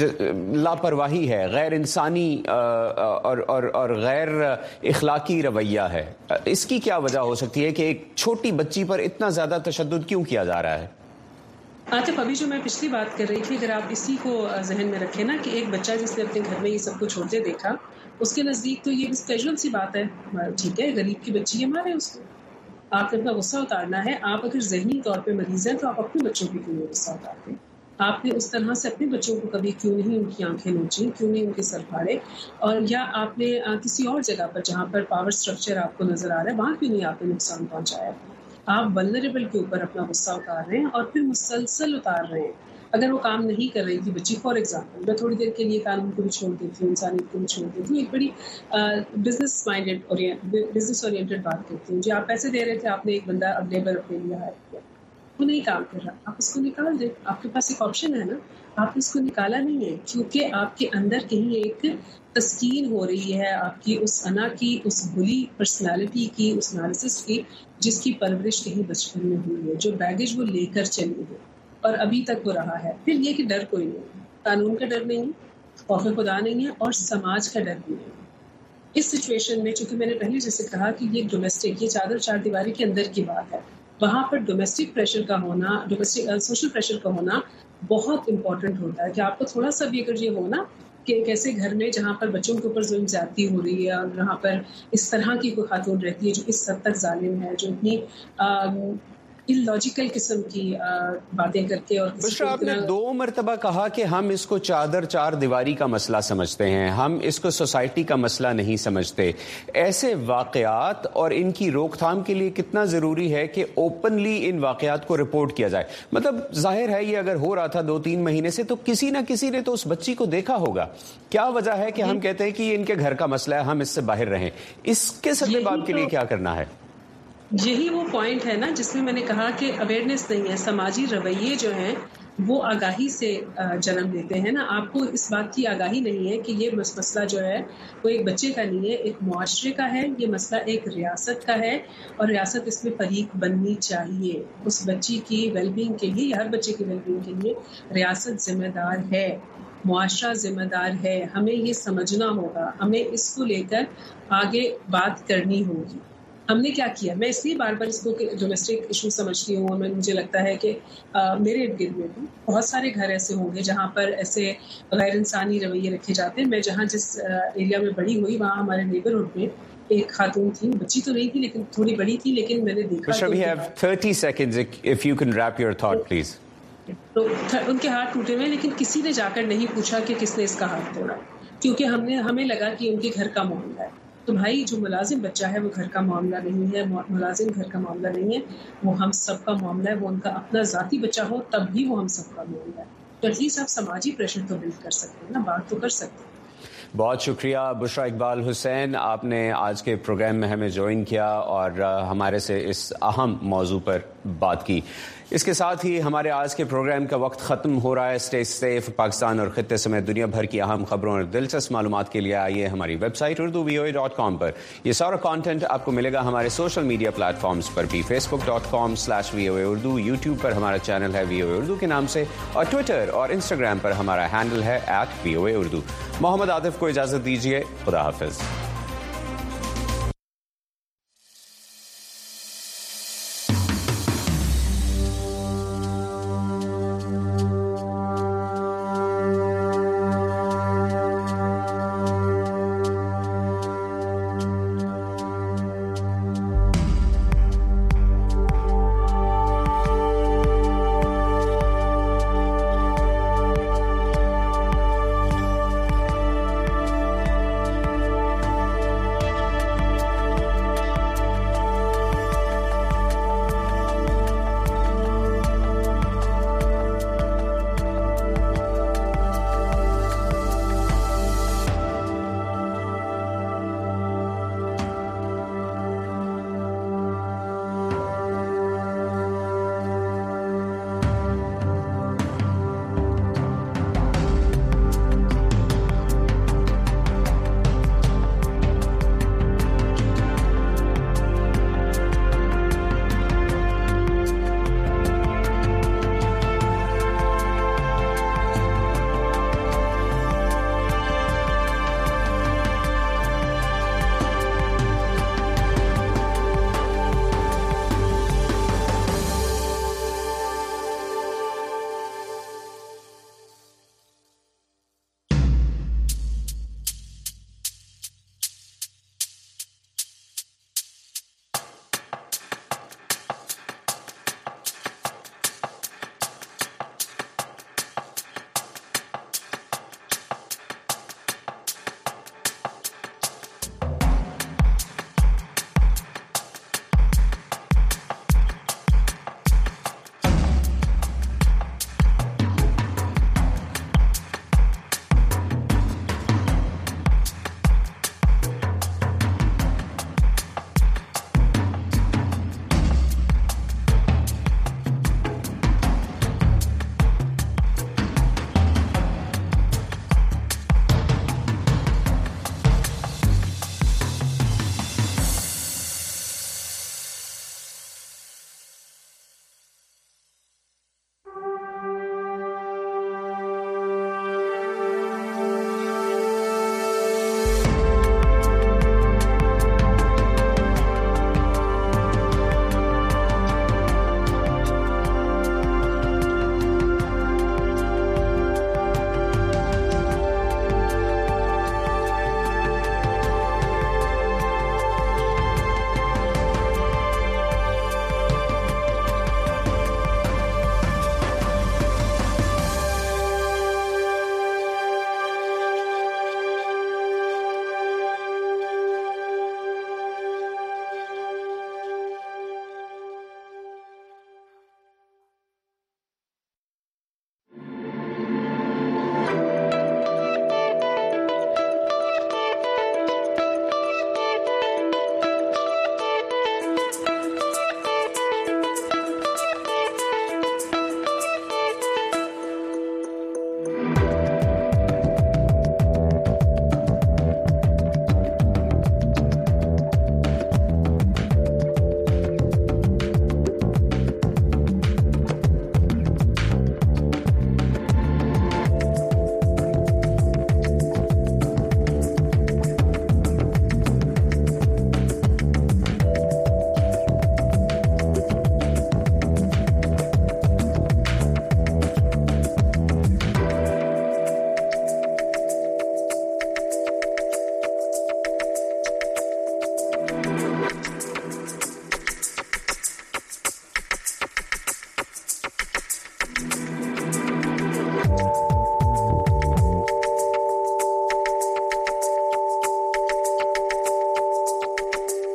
لاپرواہی ہے، غیر انسانی اور اور اور غیر اخلاقی رویہ ہے؟ اس کی کیا وجہ ہو سکتی ہے کہ ایک چھوٹی بچی پر اتنا زیادہ تشدد کیوں کیا جا رہا ہے؟
عاطف، ابھی جو میں پچھلی بات کر رہی تھی، اگر آپ اسی کو ذہن میں رکھیں نا کہ ایک بچہ جس نے اپنے گھر میں یہ سب کچھ ہوتے دیکھا، اس کے نزدیک تو یہ بس کیجول سی بات ہے، ٹھیک ہے غریب کی بچی ہے، مارے اس کو. آپ نے اپنا غصہ اتارنا ہے. آپ اگر ذہنی طور پہ مریض ہیں تو آپ اپنے بچوں پہ کیوں غصہ اتارتے ہیں؟ آپ نے اس طرح سے اپنے بچوں کو کبھی کیوں نہیں ان کی آنکھیں نوچی، کیوں نہیں ان کے سر پھاڑے؟ اور یا آپ نے کسی اور جگہ پر جہاں پر پاور سٹرکچر آپ کو نظر آ رہا ہے وہاں کیوں نہیں آپ نے نقصان پہنچایا؟ آپ ولنریبل کے اوپر اپنا غصہ اتار رہے ہیں اور پھر مسلسل اتار رہے ہیں. اگر وہ کام نہیں کر رہی تھی بچی، فار ایگزامپل میں تھوڑی دیر کے لیے قانون کو بھی چھوڑ دیتی ہوں، انسانیت کو بھی چھوڑ دیتی ہوں، ایک بڑی بزنس مائنڈیڈ بزنس اورینٹڈ بات کرتی ہوں. جی آپ پیسے دے رہے تھے، آپ نے ایک بندہ اب لیبر اپنے لیے ہائر کیا، وہ نہیں کام کر رہا، آپ اس کو نکال دیں. آپ کے پاس ایک آپشن ہے نا، آپ نے اس کو نکالا نہیں ہے، کیونکہ آپ کے اندر کہیں ایک تسکین ہو رہی ہے آپ کی اس انا کی، اس بلی پرسنالٹی کی، اس نارسسٹ کی، جس کی پرورش کہیں بچپن میں ہوئی ہے، جو بیگیج وہ لے کر چلی ہے اور ابھی تک وہ رہا ہے. پھر یہ کہ ڈر کوئی نہیں، قانون کا ڈر نہیں ہے، خوف خدا نہیں ہے، اور سماج کا ڈر بھی نہیں ہے. اس سچویشن میں چونکہ میں نے پہلے جیسے کہا کہ یہ ڈومیسٹک، یہ چادر چار دیواری کے اندر کی بات ہے، وہاں پر ڈومیسٹک پریشر کا ہونا، ڈومیسٹک سوشل پریشر کا ہونا بہت امپورٹنٹ ہوتا ہے. کہ آپ کو تھوڑا سا بھی اگر یہ ہو نا کہ ایک ایسے گھر میں جہاں پر بچوں کے اوپر ظلم زیادتی ہو رہی ہے، اور جہاں پر اس طرح کی کوئی خاتون رہتی ہے جو اس حد تک ظالم ہے، جو اتنی illogical قسم کی باتیں کر کے. اور
بشرا، آپ نے دو مرتبہ کہا کہ ہم اس کو چادر چار دیواری کا مسئلہ سمجھتے ہیں، ہم اس کو سوسائٹی کا مسئلہ نہیں سمجھتے. ایسے واقعات اور ان کی روک تھام کے لیے کتنا ضروری ہے کہ اوپنلی ان واقعات کو رپورٹ کیا جائے؟ مطلب ظاہر ہے یہ اگر ہو رہا تھا دو تین مہینے سے تو کسی نہ کسی نے تو اس بچی کو دیکھا ہوگا. کیا وجہ ہے کہ ہم کہتے ہیں کہ یہ ان کے گھر کا مسئلہ ہے، ہم اس سے باہر رہیں؟ اس کے سدے باب کے لیے کیا کرنا ہے؟
یہی وہ پوائنٹ ہے نا جس میں میں نے کہا کہ اویئرنیس نہیں ہے. سماجی رویے جو ہیں وہ آگاہی سے جنم لیتے ہیں نا. آپ کو اس بات کی آگاہی نہیں ہے کہ یہ مسئلہ جو ہے وہ ایک بچے کا نہیں ہے، ایک معاشرے کا ہے. یہ مسئلہ ایک ریاست کا ہے، اور ریاست اس میں فریق بننی چاہیے. اس بچی کی ویل بینگ کے لیے، یا ہر بچے کی ویل بینگ کے لیے ریاست ذمہ دار ہے، معاشرہ ذمہ دار ہے. ہمیں یہ سمجھنا ہوگا، ہمیں اس کو لے کر آگے بات کرنی ہوگی. ہم نے کیا کیا؟ میں اس لیے بار بار اس کو ڈومیسٹک ایشو سمجھتی ہوں، اور مجھے لگتا ہے کہ میرے ارد گرد میں بھی بہت سارے گھر ایسے ہوں گے جہاں پر ایسے غیر انسانی رویے رکھے جاتے ہیں. میں جہاں جس ایریا میں بڑی ہوئی وہاں ہمارے نیبرہڈ میں ایک خاتون تھی، بچی تو نہیں تھی لیکن تھوڑی بڑی تھی، لیکن میں نے دیکھا تو ان کے ہاتھ ٹوٹے ہوئے، لیکن کسی نے جا کر نہیں پوچھا کہ کس نے اس کا ہاتھ توڑا، کیونکہ ہم نے ہمیں لگا کہ ان کے گھر کا معاملہ ہے. تو بھائی جو ملازم بچہ ہے وہ گھر کا معاملہ نہیں ہے، ملازم گھر کا معاملہ نہیں ہے، وہ ہم سب کا معاملہ ہے. وہ ان کا اپنا ذاتی بچہ ہو تب بھی وہ ہم سب کا معاملہ ہے. تو ایٹ لیسٹ آپ سماجی پریشر تو بلڈ کر سکتے ہیں نا، بات تو کر سکتے ہیں.
بہت شکریہ بشرا اقبال حسین، آپ نے آج کے پروگرام میں ہمیں جوائن کیا اور ہمارے سے اس اہم موضوع پر بات کی. اس کے ساتھ ہی ہمارے آج کے پروگرام کا وقت ختم ہو رہا ہے. اسٹے سیف. پاکستان اور خطے سمیت دنیا بھر کی اہم خبروں اور دلچسپ معلومات کے لیے آئیے ہماری ویب سائٹ اردو وی او اے ڈاٹ کام پر. یہ سارا کانٹینٹ آپ کو ملے گا ہمارے سوشل میڈیا پلیٹ فارمز پر بھی. فیس بک ڈاٹ کام سلیش وی او اے اردو، یوٹیوب پر ہمارا چینل ہے وی او اے اردو کے نام سے، اور ٹویٹر اور انسٹاگرام پر ہمارا ہینڈل ہے ایٹ وی او اے اردو. محمد عاطف کو اجازت دیجیے. خدا حافظ.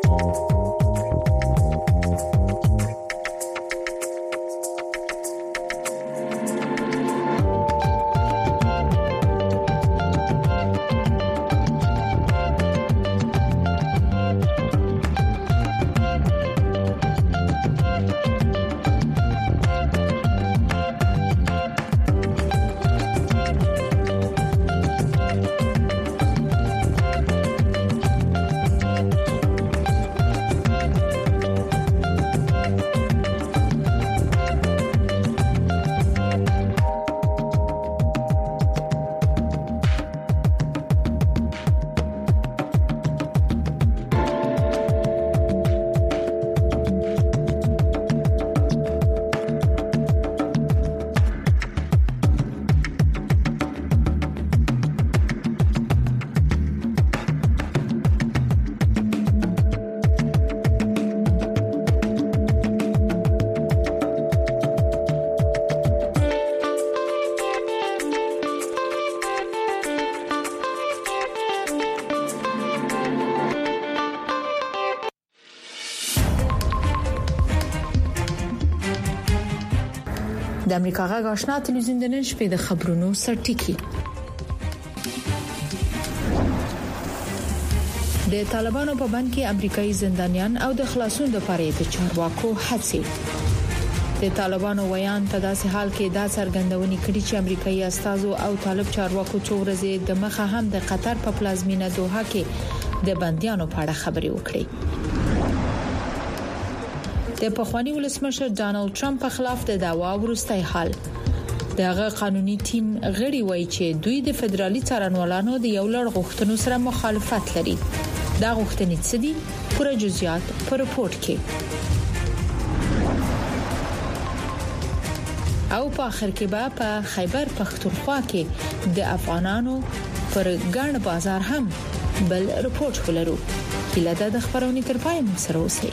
د امریکا غږ آشنا تلویزیون د نن شپې د خبرونو سرټکی. د طالبانو په بند کې امریکایي زندانیان او د خلاصون لپاره د چارواکو هڅې. د طالبانو ویان په داسې حال کې دا څرګندونې کړې چې امریکایي استازو او طالب چارواکو څو ورځې د مخه هم د قطر په پلازمینه دوحه کې د بنديانو په اړه خبرې وکړې. د پخوانی ولسمشر ډانلډ ټرمپ په خلاف د دعوا ورستۍ حال. دغه قانوني ټیم غړي وایي چې دوی د فدرالي څارنوالانو د یو لړ غوښتنو سره مخالفت لري. دا غوښتنې څه دي؟ پوره جزئیات په رپورت کې. او په اخر کې به په خیبر پختونخوا کې د افغانانو پر ګڼ بازار هم بل رپورت ولرو. کله دا د خبرونې تر پای مو سره اوسئ.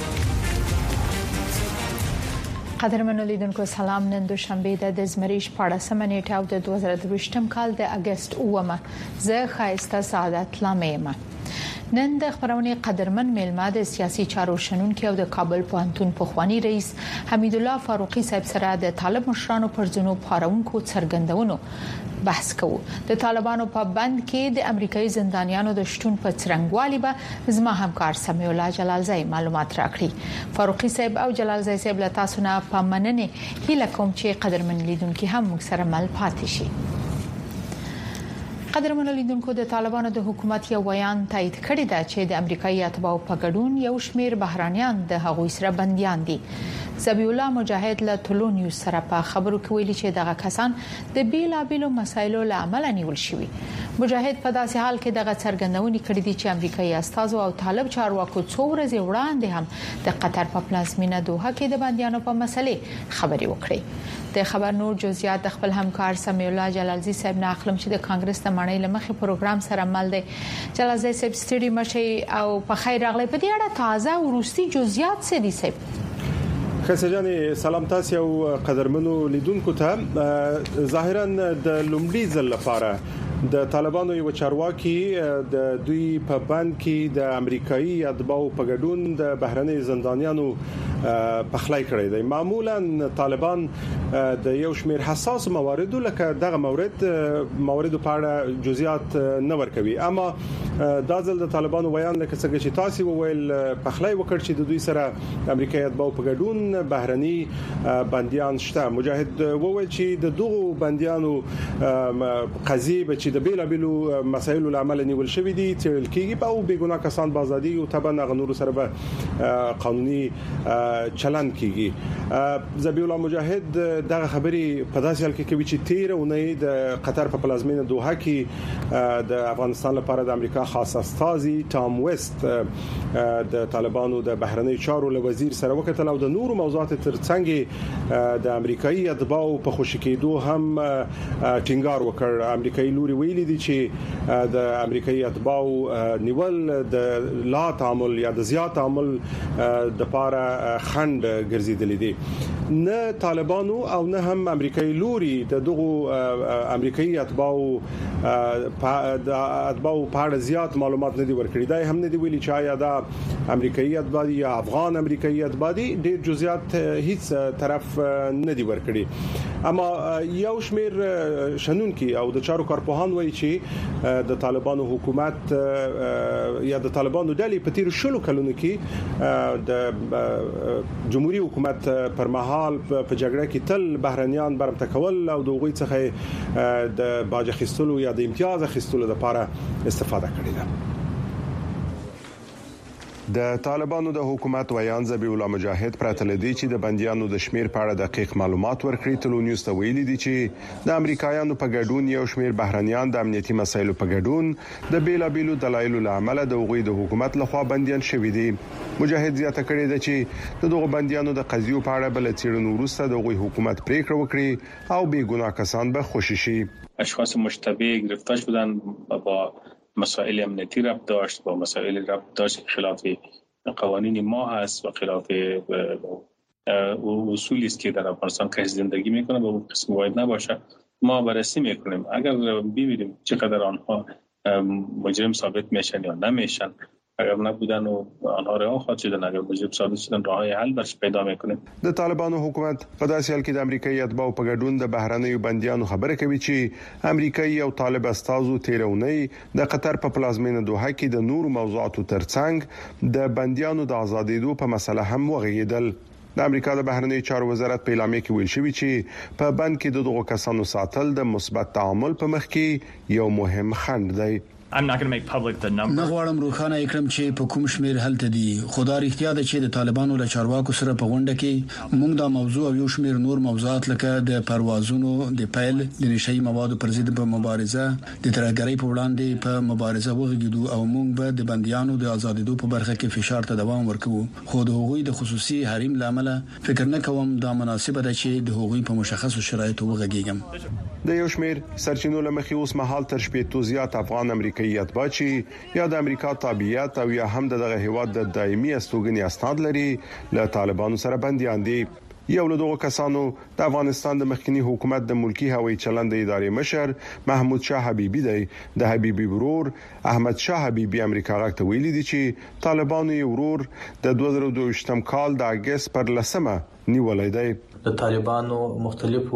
قدرمنو لیدونکو سلام. نن دوشنبه د زمریش پاړسمه نیټه او د دوه زره دوه کال د اگست اومه زه خایسته سعادت لامه. نن د خبرونې قدرمن میلمه د سیاسي چارو شنونکو او د کابل پوهنتون پخوانی رئیس حمید الله فاروقي صاحب سره د طالب مشرانو پر ځنو پارونکو څرګندونو بحث کوو. د طالبانو په بند کې د امریکایي زندانیانو د شتون په څرنګوالي به زما همکار سمیع الله جلالزئی معلومات راکړي. فاروقي صاحب او جلالزئی صاحب له تاسو نه په مننه هیله کوم چې قدرمن لیدونکو هم موږ سره مل پاتې شي. قدرمن لیدونکو د طالبانو د حکومت یو بیان تایید کړی دی چې د امریکایي اتباعو په ګډون یو شمیر بهرانيان د هغوی سره بنديان دي. زبی الله مجاهد له ټولو نیوز سره په خبرو کې ویلي چې دغه کسان د بیلابیلو مسایلو له امله نیول شوي. مجاهد په داسې حال کې دغه څرګندونې کړې دي چې امریکایي استازو او طالب چارواکو څو ورځې وړاندې هم د قطر په پلازمینه دوحه کې د بنديانو په مسلې خبرې وکړې. د خبر نور جزئیات د خپل همکار سمیع الله جلالزئی صاحب نه اخلم چې د کانګرس د مړی لمخې پروګرام سره مل دی. جلالزئی صاحب ستړي مشي او په خیر راغلی. په دې اړه تازه ورستي جزئیات څه دي صاحب؟
خسجاني سلام تاسو او قدرمنو لیدونکو ته. ظاهرا د لومړي ځل لپاره د طالبانو یو چارواکي د دوی په بند کې د امریکایي اتباعو په ګډون د بهرني زندانیانو پخلای کړی دی. معمولا طالبان د یو شمیر حساس مواردو لکه دغه مورد موارد په اړه جزئیات نه ورکوي، اما دا ځل د طالبانو بیان لکه څنګه چې تاسو وویل پخلای وکړ چې د دوی سره امریکایي اتباعو په ګډون بهرني بنديان شته. مجاهد وویل چې د دوه بنديانو قضیه به چې د بیلابیلو مسایلو لامل نیول شوې دي تل کېږي او بیګناه کسان په ازادي او تبع غنور سره به قانوني چلن کیږي. زبی الله مجاهد دغه خبري په داسې حال کې کوي چې تیر اونۍ د قطر په پلازمینه دوحه کې د افغانستان لپاره د امریکا خاص استازي ټام ویست د طالبانو د بهرنی چارو له وزیر سره وکتل او د نورو موضوعات ترڅنګ د امریکایي اتباعو په خوشی کېدو هم ټینګار وکړ. امریکایي لوري ویلي دي چې د امریکایي اتباعو نیول د لا تعامل یا د زیات تعامل د لپاره خند ګرځیدل دي. نه طالبانو او نه هم امریکایي لوري د دغه امریکایي اتباعو د اتباعو په اړه زیات معلومات نه دي ورکړي دا هم نه دي ویلي چې آیا دا امریکایي اتباعي یا افغان امریکایي اتباعي ډېر جزئیات هیڅ طرف نه دي ورکړي اما یو شمیر شنونکي او د چارو کارپوهان وایي چې د طالبانو حکومت یا د طالبانو ډلې په تیر شلو کلونو کې د جمهوریت حکومت پر مهال په جګړه کې تل بهرنیان برمته کول او د غوي څخه د باج اخیستلو یا د امتیاز اخیستلو لپاره استفاده کړې ده. د طالبانو د حکومت ویان ذبیح الله مجاهد پرته لدی چې د بنديانو د شمیر په اړه دقیق معلومات ورکړي ټلو نیوز ته ویلي دي چې د امریکایانو په ګډون یو شمیر بهرنیان د امنیتي مسایلو په ګډون د بیلابیلو دلایلو لامل د غوي د حکومت لخوا بنديان شوي دي. مجاهد زیاته کړې ده چې دغه بنديانو د قضیو په اړه بل څېړنو وروسته د غوي حکومت پریکړه وکړي او بې ګناه کسان به خوشی شي.
اشخاص مشتبه گرفتار شدن با مسائل امنیتی ربط داشت با مسائل ربط داشت خلاف قوانین ما هست و خلاف اصولی است که در افغانستان کسی زندگی میکنه و اون قسم باید نباشه ما بررسی میکنیم اگر ببینیم چقدر آنها مجرم ثابت میشن یا نمیشن اگر نبودن و آنها رها خواهد شدن اگر مجرم ثابت شدن راههای حل برش پیدا میکنیم.
د طالبانو حکومت په داسې حال کې د امریکایي اتباعو په ګډون د بهرنیو بنديانو خبره کوي چې امریکایي او طالب استازو تیرونی د قطر په پلازمینه دوحه کې د نور موضوعاتو ترڅنګ د بنديانو د آزادېدو په مسله هم وغږیدل. د امریکا د بهرنیو چارو وزارت په اعلامیه کې ویل شوی چې په بند کې دغه کسانو ساتل د مثبت تعامل په مخ کې یو مهم خنډ دی.
I'm not going to make public the number.
نه غواړم روښانه کړم چې په کوم شمیر هلته دي. خدا اړتیا ده چې د طالبانو له چارواکو سره په غونډه کې موږ دا موضوع او یو شمیر نور موضوعات لکه د پروازونو د پیل د نشئی موادو پر ضد په مبارزه د ترهګرۍ په وړاندې په مبارزه وغږیدو او موږ به د بنديانو د آزادېدو په برخه کې فشار ته دوام ورکوو. خو د هغوی د خصوصي حریم لامل فکر نه کوم دا مناسبه ده چې د هغوی په مشخصو شرایطو وغږیږم.
د یو شمیر سرچینو لمخې اوس مهال تر شپږ زیات افغان امریکایي اتباع چې یا د امریکا تابعیت او یا هم دغه هیواد د دایمي استوګنې اسناد لري له طالبانو سره بنديان دي. یو له دغه کسانو د افغانستان د مخکنی حکومت د ملکی هوایي چلند ادارې مشر محمود شاه حبیبي دی. د حبیبي ورور احمد شاه حبیبي امریکا غاکته ویلي دي چې طالبانو یو ورور د دوه زره دوه ویشتم کال د اگست پر لسمه نیولای دی.
د طالبانو مختلفو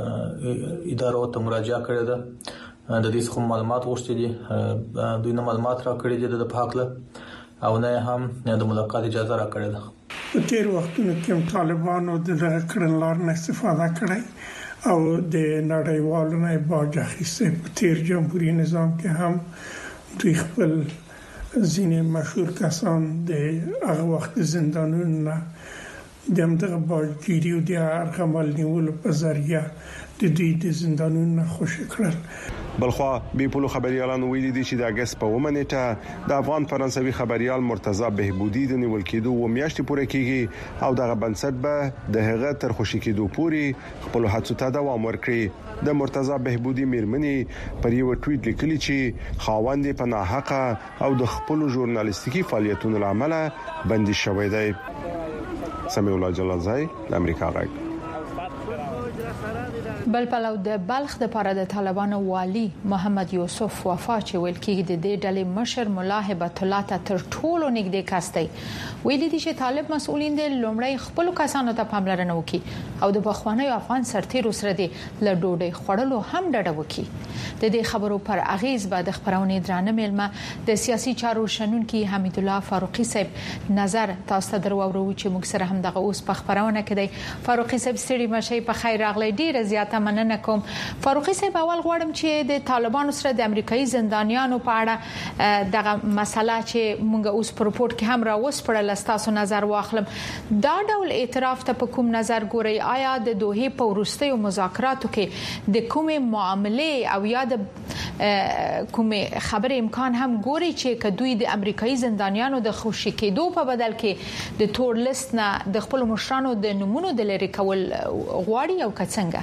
ادارو ته مراجعه کړې ده د دې څخه معلومات غوښتي دي دوی نه معلومات را کړی دي د پاکله او نه هم د ملاقات اجازه را کړې ده.
په تیر وختونو کې طالبانو د کړنلار نه استفاده کړې او د نړیوالو نه باج اخیستې. په تیر جمهوریت نظام کې هم دوی خپل ځینې مشهور کسان د هغه وخت زندانونو نه د همدغه باجګیري او د ارغمل نیولو په ذریعہ د دوی د زندانونو خوشی کړل.
بلخوا بیپولو خبريالانو ویلي دي چې د اگست په اومه نیټه د افغان فرانسوي خبريال مرتضی بهبودي د نیول کېدو و میاشتې پوره کیږي او دغه بنسټ به د هغه تر خوشی کېدو پوري خپل هڅو ته دوام ورکړي. د مرتضی بهبودي میرمنې پر یو ټویټ لیکلي چې خاوند په ناحقه او د خپل ژورنالیستیکي فعالیتونو لامل بندي شوی دی. سمیع الله جلالزای د امریکا غږ.
بل پلو د بلخ د پاره د طالبانو والی محمد یوسف وفا چې ویل کېږي د دې ډلې مشر مولا هبت الله ته تر ټولو نږدې کس دی. ویلي دي چې طالب مسؤلین د لومړی خپل کسانو ته پاملرنه وکړي او د بخواني افغان سرتیرو سره د لډوډۍ خړلو هم ډډه وکړي. د دې خبرو پر اغیز بعد خبرونه درانه ملمه د سیاسي چارو شنونکي حمید الله فاروقي صاحب نظر تاسو ته درو ورو چې موږ سره هم دغه اوس په خبرونه کې دی. فاروقي صاحب ستړي مشه په خیر راغلی. ډیره زیاته مننه کوم. فاروقي صاحب اول غواړم چې د طالبانو سره د امریکایي زندانیانو په اړه دغه مسله چې موږ اوس په رپورت کې هم راوسپړل تاسو نظر واخلم. دا ډول اعتراف ته په کوم نظر ګوري؟ آیا د دوحې په وروستیو مذاکراتو کې د کومې معاملې او یا د کومې خبرې امکان هم ګوري چې کدوې د امریکایي زندانیانو د خوشی کېدو په بدل کې د تور لیست نه د خپل مشرانو د نمونه د لری کول غواړي او کڅنګه؟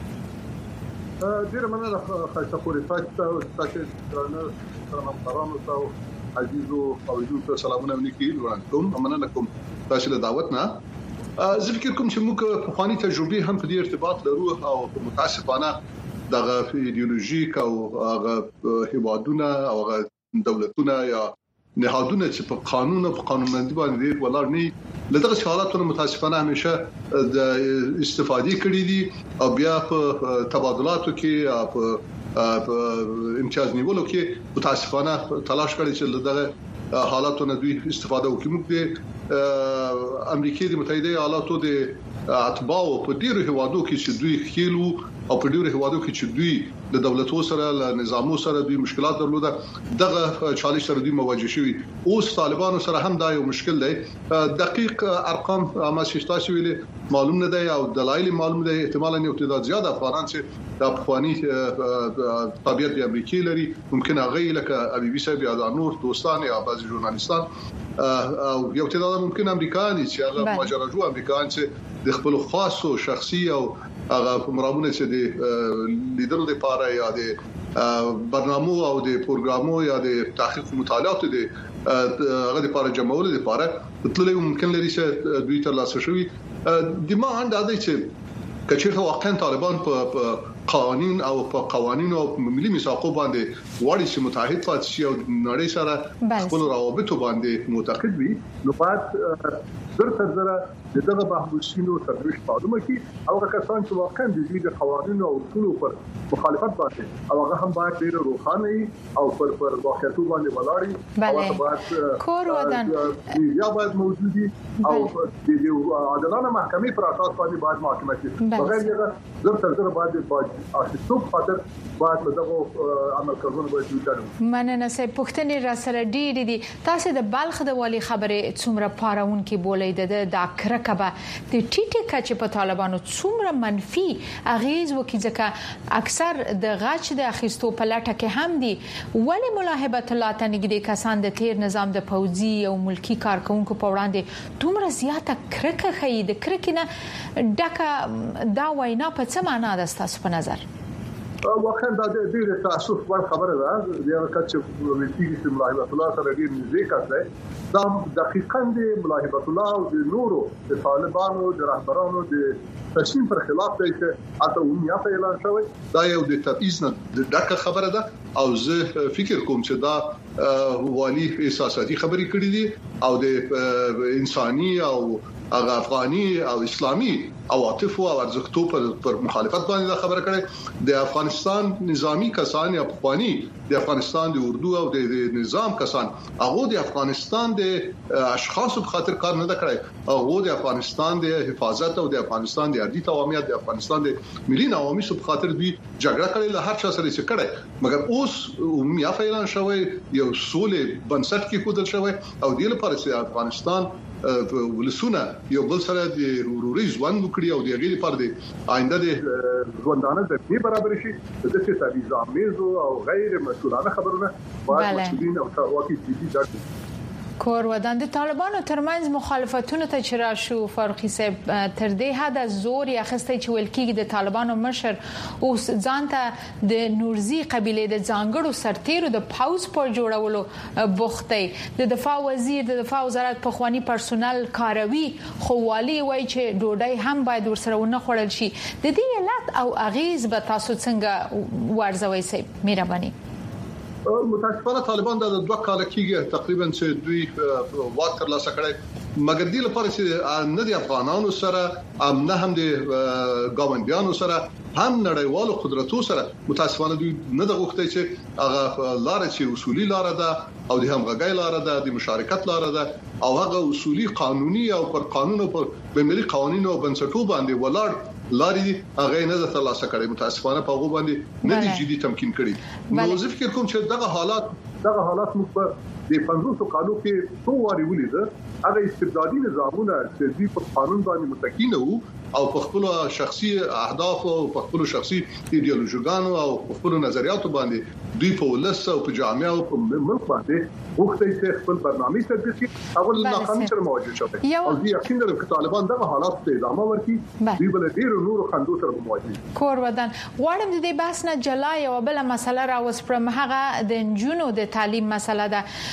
ډیره مننه خاصه پوری تاسو تاسو درنه سلام تاسو عزیزو او عزیزو سلامونه ونکي ورانکم مننه کوم تاسو له دعوت نه. زه فکر کوم چې موږ په خواني تجربه هم په دې ارتباط لرو او متاسفانه دغه ایدئولوژیک او هغه هیوادونه او هغه دولتونه یا نهادونه چې په قانون او قانونمندي باندې ولاړ نه لدغه حالاتونو متاسفانه همیشه د استفادې کړې دي او بیا په تبادلاتو کې په امتیاز نیولو کې متاسفانه تلاش کړي چې لدغه حالاتونو دوی استفاده وکړي. موږ د امریکای متحده ایالاتو د اتباعو په ډیرو هوادو کې چې دوی خېلو او په ډیرو هوادو کې چې دوی د دولتو سره له نظامو سره دوی مشکلات درلوده دغه چالش سره دوی مواجه شوي. اوس طالبانو سره هم دا یو مشکل دی. دقیق ارقام ما شتاسي ویلي معلوم نه دی او دلایل معلوم دی. احتمالاً یو تعداد زیات افغانان چې د افغاني طبيعت د امریکای لري ممکن هغه لکه ابي بي صاحب یا د نور دوستان یا بعضي ژورنالستان او یو تعداد ممکن امریکایي چې هغه ماجراجو امریکایان چې د خپل خاصو شخصي او هغه مرامونه چې د لیدلو لپاره یا د برنامو او د پروګرامو یا د تحقیق مطالعات د هغه لپاره جمعول لپاره تللی ممکن لري چې دوی تر لاسه شوی د ما اند اده چې کچېرته واقعا طالبان په قوانين او په قوانینو او ملي میثاقو باندې وړي چې متحد پاتې شي او نړۍ سره خپل روابط باندې معتقد وي نو بعد درته زره دغه بحثونو تدریس معلومه کی او کسان چې واقعا د دې قوانینو او اصولو پر مخالفت باندې او هغه هم باید ډیر روښانه او پر پر واقعیتو باندې ولاړی او باید
کور ودان
یا باید موجودي او د عدالت محکمې پر اساس باندې باید محاکمه شي بغیر دغه درته زره باید اساسو خاطر باید دغه عمل کولو باید وکړو.
مننه سه پښتنې را سره ډېری دي تاسو د بلخ د والی خبره څومره پاراون کې بولې د د کرکبه د ټیټه کچ په طالبانو څومره منفي اغیز وکړي ځکه اکثر د غاچ د اخیستو په لټه کې هم دي ولی ملاحبت الله تنګدي کسان د تیر نظام د پوځي او ملکی کارکونکو په وړاندې دومره زیاته کرکه خي د کرکنه ډکه دا وینا په څه معنا ده تاسو په نظر؟
واقعا دا د دې تاسو په خبره ده د کچ ولتي چې ملاحبت الله سره ډیر نږدې کړه دا دقیقاً د ملاحبت الله او د نورو د طالبانو د رهبرانو د تصمیم پر خلاف دی چې اته اونیا په اعلان شوی دا یو د تبعیض نه د ډکه خبره ده او زه فکر کوم چې دا والی احساساتي خبرې کړې دي او د انساني او هغه افغاني او اسلامي عواطف او ارزښتو پر, پر مخالفت باندې خبره کړي د افغانستان نظامی کسان یا افغاني د افغانستان د اردو او د نظام کسان هغه د افغانستان د اشخاصو په خاطر کار نه کړی هغه د افغانستان د حفاظت او د افغانستان د ارضي تواميت د افغانستان د ملي نوامي په خاطر دوی جګړه کړې له هر چا سره چې کړي مګر اوس عمومي اعلان شوی یو سولې بنسټ کې خودل شوی او د لپاره چې افغانستان ولسونه یو بل سره د وروري ژوند وکړي او د غیر لپاره د آینده د ژوندانه د دې برابر شي د دې تبعیض آمیز او غیر مسؤلانه خبرونه باید مسؤلین او واقعي جدي ځای
کور ودان د طالبانو ترمنځ مخالفتونو ته چر شو فاروقي صاحب تر دې حد زور یا خسته چې ولکیږي د طالبانو مشر او ځانته د نورزي قبيله د ځانګړو سرتیرو د پاوز پر جوړولو بوختي د دفاع وزیر د دفاع وزارت په خواني پرسونل کاروي خو والی وای چې ډوډۍ هم باید ورسره ونه خوړل شي د دې علت او اغیز به تاسو څنګه ورزوي صاحب مهرباني
متاسفانه طالبان د دوه کال کېږي تقریبا چې دوی واک تر لاسه کړی مګر د لپاره چې نه د افغانانو سره ام نه هم د ګاونډیانو سره هم نړیوالو قدرتو سره متاسفانه دوی نه د غوښتي چې هغه لار چې اصولي لار ده او د همغږۍ لار ده د مشارکت لار ده او هغه اصولي قانوني او پر قانون او پر بنملي قوانینو بنسټو باندې ولاړ لاري هغه نه د ترلاسه کړي متاسفانه په هغه باندې نه دي جدي تمکین کړي نو زه فکر کوم چې دغه حالات دغه حالات موږ په د پنځوس کالو کې څو واري ولیدل هغه استبدادي نظامونه چې د په قانون باندې متکین وو او په خپل شخصي اهداف او په خپل شخصي ایدئولوژيګانو او په خپل نظریاتو باندې دوی په ولس او په جامعه او په ملک باندې وختي چې خپل برنامه تدبیر کړي اول ناکامي سره مواجه شوه او دي یقین لرم چې طالبان دغه حالات ته ادامه ورکړي دوی بل ډیر نور خندو سره مواجه
کور ودان غواړم د دې بحث نه جلا یو بل مسله راوسپرم هغه د جنونو د تعلیم مسله ده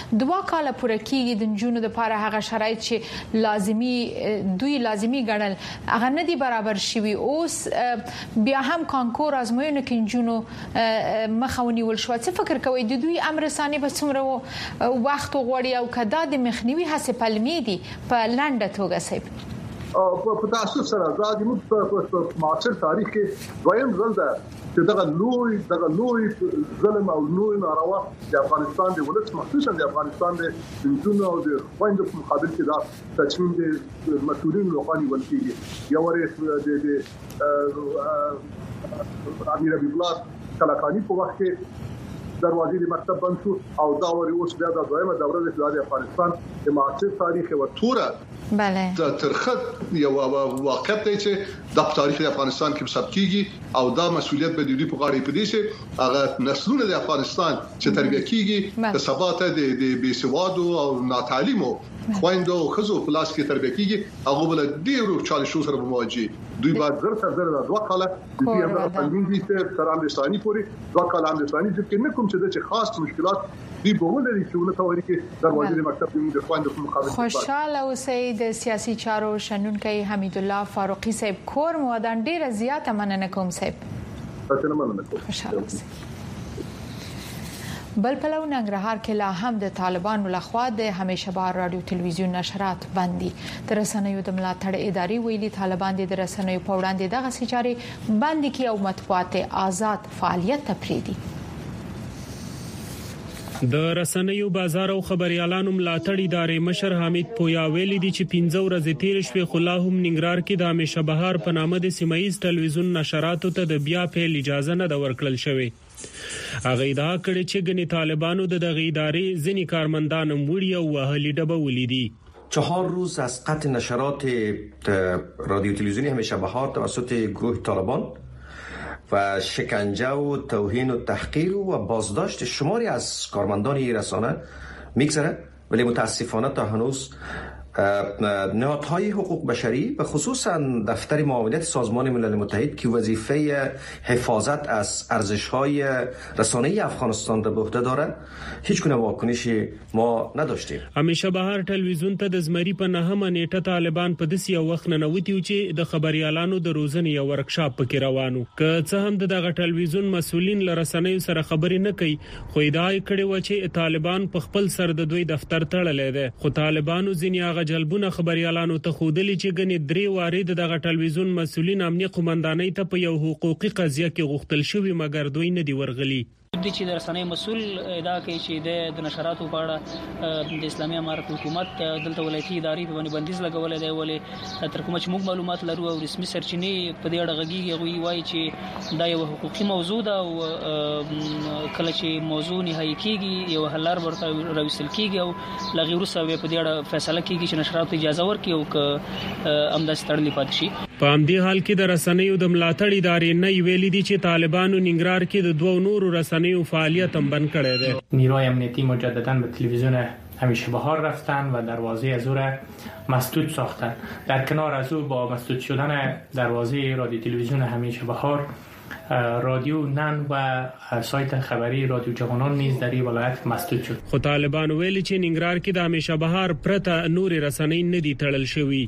دوه کاله پوره کیږي د جنونو د لپاره هغه شرایط چې لازمی دوی لازمی ګڼل هغه نه دي برابر شوي. اوس بیا هم کانکور ازموینو کې جنونو مخاوني ول شو. څه فکر کوي د دوی امر ثاني په څومره وخت غوړي او کدا د مخنیوي هڅه پلمې دي په لنډه توګه صاحب؟
په تاسو سره دا د موږ په معاصر تاریخ کې دویم ځل ده چې دغه لوی دغه لوی ظلم او لوی ناروا د افغانستان د ولس مخصوصا د افغانستان د جنونو او د خويندو په مقابل کې دا تصمیم د مسؤلین لوقاني ولکېږي. یو ورې د امیر ابي بلاس کلاکانی په وخت کې دروازې د مکتب بند شو او دا ورې اوس بیا د دویمه دوره د افغانستان د معاصر تاریخ او توره
بله
ترخه یو واقعیت دی چې د تاریخ د افغانستان کې ثبت کیږي او دا مسولیت به د دوی په غاړه پدې چې هغه نسلونه د افغانستان چې تربیه کیږي د ثبات د بې سوادو او ناتعلیمو خويندو او خزو په لاس کې تربیه کیږي هغه بل ډیرو چالشونو سره مواجه. دوی بعد زر تر زر د دوه کاله د دې امر فنډینګ دي تر امرستاني پوري دوه کاله امرستاني چې نه کوم چې د خاص مشکلات دی په ولري چې ونه توري کې دروازې د مکتب د خويندو په مقابل
خوشاله اوسئ. د سیاسي چارو شنونکي حمید الله فاروقي صاحب کور مودان ډیره زیاته مننه کوم صاحب.
تاسو مننه کوم.
خوشاله اوسئ. بل پلو ننګرهار کې لا هم د طالبانو لخوا د همیشه بار رادیو تلویزیون نشرات بندي. د رسنیو د ملاتړ اداري ویلي طالبان د رسنیو په وړاندې دغه سچاري بندي کې او مطبوعات آزاد فعالیت تپریدي.
د رسنیو بازار او خبريالانو ملاتړ ادارې مشر حمید پویا ویلي دي چې پنځه ورځې تیر شوې خلا هم ننګرهار کې د همیشه بهار په نامه د سیمایي تلویزیون نشراتو ته د بیا پیل اجازه نه د ورکړل شوې. هغه دا کړي چې ګنې طالبانو د دغه ادارې ځینی کارمندان وړي او وهلي ډبه ولیدي.
چهار روز از قطع نشرات رادیو تلویزیونی همیشه بهار توسط گروه طالبان و شکنجه و توهین و تحقیر و بازداشت شماری از کارمندان این رسانه میگذره، ولی متاسفانه تا هنوز نهادهای حقوق بشری و خصوصا دفتر معاونت سازمان ملل متحد که وظیفه حفاظت از ارزش‌های رسانه‌ای افغانستان را به عهده داره هیچ گونه واکنشی ما نداشتیم.
همیشه بهار تلویزیون ته د زمری په نهمه نیټه طالبان په دسي وخت نه نوتی چې د خبريالانو د روزنې یو ورکشاپ پکې روانو. که څه هم دغه تلویزیون مسؤلین لرسنیو سره خبرې نه کوي، خو ادعای کړي و چې طالبان په خپل سر د دوی دفتر تړلې ده. خو طالبانو ځینې جلبونه خبريالانو ته خودلی چې ګنې درې واره دغه تلویزیون مسؤلین امنیه قومندانۍ ته په یو حقوقي قضیه کې غوښتل شوی مګر دوی نه دی ورغلي.
د چې د رسنۍ مسول ادعا کوي چې د نشراتو په اړه د اسلامي امارت حکومت دلته ولایتي ادارې په باندې بندیز لګولې دی، ولې تر کومه چې موږ معلومات لرو او رسمي سرچینې په دې اړه غږیږي غوي وایي چې دا یو حقوقي موضوع ده او کله چې موضوع نهایی کیږي یو حلار ورته راوستل کیږي او لغیر وروسته په دې اړه فیصله کیږي چې نشراتو اجازه ورکړي او که امداس تړلې پاتې شي.
په همدې حال کې د رسنیو د ملاتړ ادارې نه ویلي دي چې طالبانو ننګرهار کې د دوه نورو رسنیو فعالیت هم بند کړی دی.
نیروهای امنیتی مجددا به تلویزیون همیشه بهار رفتن و دروازه از او را مسدود ساختن. در کنار از او با مسدود شدن دروازه رادیو تلویزیون همیشه بهار، رادیو نن و سایت خبری رادیو جوانان نیز در این ولایت مسدود شد.
خو طالبان ویلي چې ننګرهار کې د همیشه بهار پرته نور رسنۍ نه دي تړل شوی.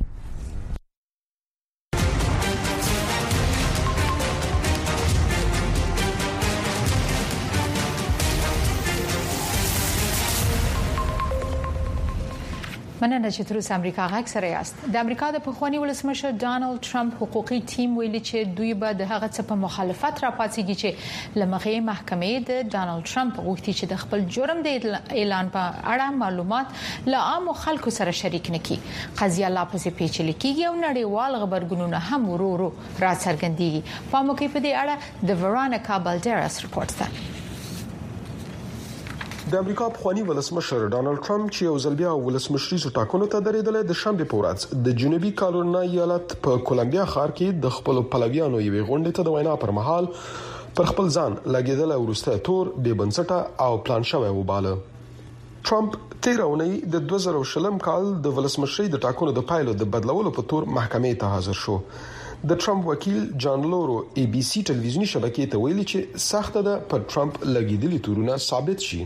مننه چې تر اوسه امریکا غږ سره یاست. د امریکا د پخوانی ولسمشر ډانلډ ټرمپ حقوقي ټیم ویلي چې دوی به د هغه څه په مخالفت راپاتېږي چې لمغه محکمې د ډانلډ ټرمپ غوښتي چې د خپل جرم د اعلان په اړه معلومات له عام خلکو سره شریک نکړي. قضیه لا پسې پیچلې کیږي او نړیوال خبرګونونه هم ورو ورو راڅرګندېږي. په موقع په دې اړه د ورانیکا بالډیرس رپورټ ده.
د امریکا پخوانی ولسمشر ډانلډ ټرمپ چې یو ځل بیا ولسمشریزو ټاکنو ته درېدل د شنبه په ورځ د جنوبي کارولینا ایالت په کولمبیا ښار کې د خپل پلویانو یوې غونډې ته د وینا پر مهال پر خپل ځان لګیدل او ورسته تور بې بنسټه او پلان شوی وباله. ټرمپ تیر اونۍ د دوه زره شلم کال د ولسمشرۍ د ټاکنو د پایلو د بدلولو په تور محکمې ته حاضر شو. د ټرمپ وکیل جان لورو ای بي سي ټلویزیونی شبکې ته ویلي چې سخت ده پر ټرمپ لګیدلي تورونه ثابت شي.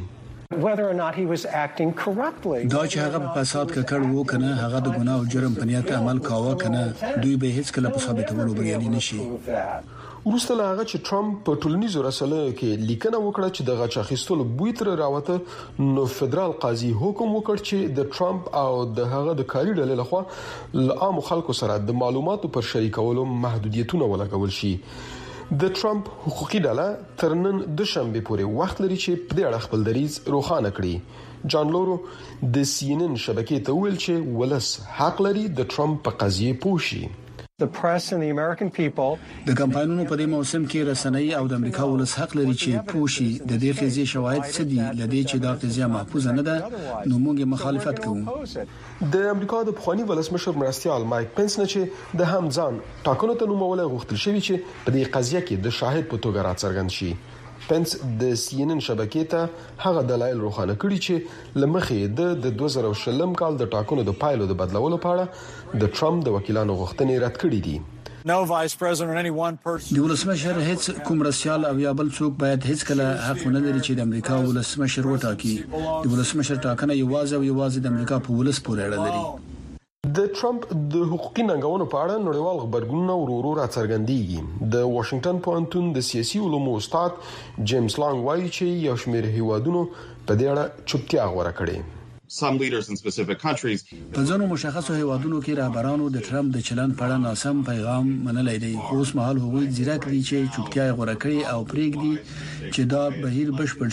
whether or not he was acting corruptly.
دا چې هغه په فساد کې کړ وو کنه هغه د ګناه او جرم په نیت عمل کاوه کنه دوی به هیڅ کله په ثابتولو بریالي نشي.
وروسته له هغه چې ټرمپ په ټولنیزو رسنیو کې لیکنه وکړه چې د غچ اخیستلو بوی تر راوته نو فدرال قاضي حکم وکړ چې د ټرمپ او د هغه د کاري ډلې لخوا ل عام خلکو سره د معلوماتو پر شریکولو محدودیتونه ولګول شي. د ټرمپ حقوقي ډله تر نن د شنبه پورې وخت لري چې په دې اړه خپل دریځ روښانه کړي. جان لورو د سی ان ان شبکې ته ویل چې ولس حق لري د ټرمپ په قضیه پوښي.
The press and the American people
د کمپاینونو په دې موسم کې رسنۍ او د امریکا ولس حق لري چې پوښي د دې خزي شواهد څه دي لدې چې دا قضیه محفوظ نه ده نو موږ مخالفت کوو.
د امریکا د پخوانی ولسمشر مرستيال مایک پنس نه چې د هم ځان ټاکنو ته نومول غوښتل شوی چې په دې قضیه کې د شاهد په توګه راڅرګند شي. پنس د سی ان ان شبکې ته هغه دلایل روښانه کړي چې لمخې د دوه زره شلم کال د ټاکنو د پایلو د بدلولو په اړه د ټرمپ د وکیلانو غوښتنې رد کړې دي.
No vice president or any one person
د ولسمشر هیڅ کوم رسیال او یا بل څوک باید هیڅ کله حق نه لري چې د امریکا ولسمشر وټاکي. د ولسمشر ټاکنه یوازې او یوازې د امریکا په ولس پورې اړه لري.
د ټرمپ د حقوقي ننګونو په اړه نړیوال خبرګونونه ورو ورو راڅرګندېږي. د واشنگټن پوهنتون د سیاسي علومو استاد جیمز لانګ وایي چې یو شمېر هیوادونو په دې اړه چوپتیا غوړه کړې.
Some leaders in specific countries
په ځینو مشخصو هیوادونو کې رهبرانو د ټرمپ د چلند په اړه ناسم پیغام منلای دی. اوس مهال هغوی ځیرک دي چې چوپتیا غوړه کړي او پریږدي چې دا بهیر بشپړ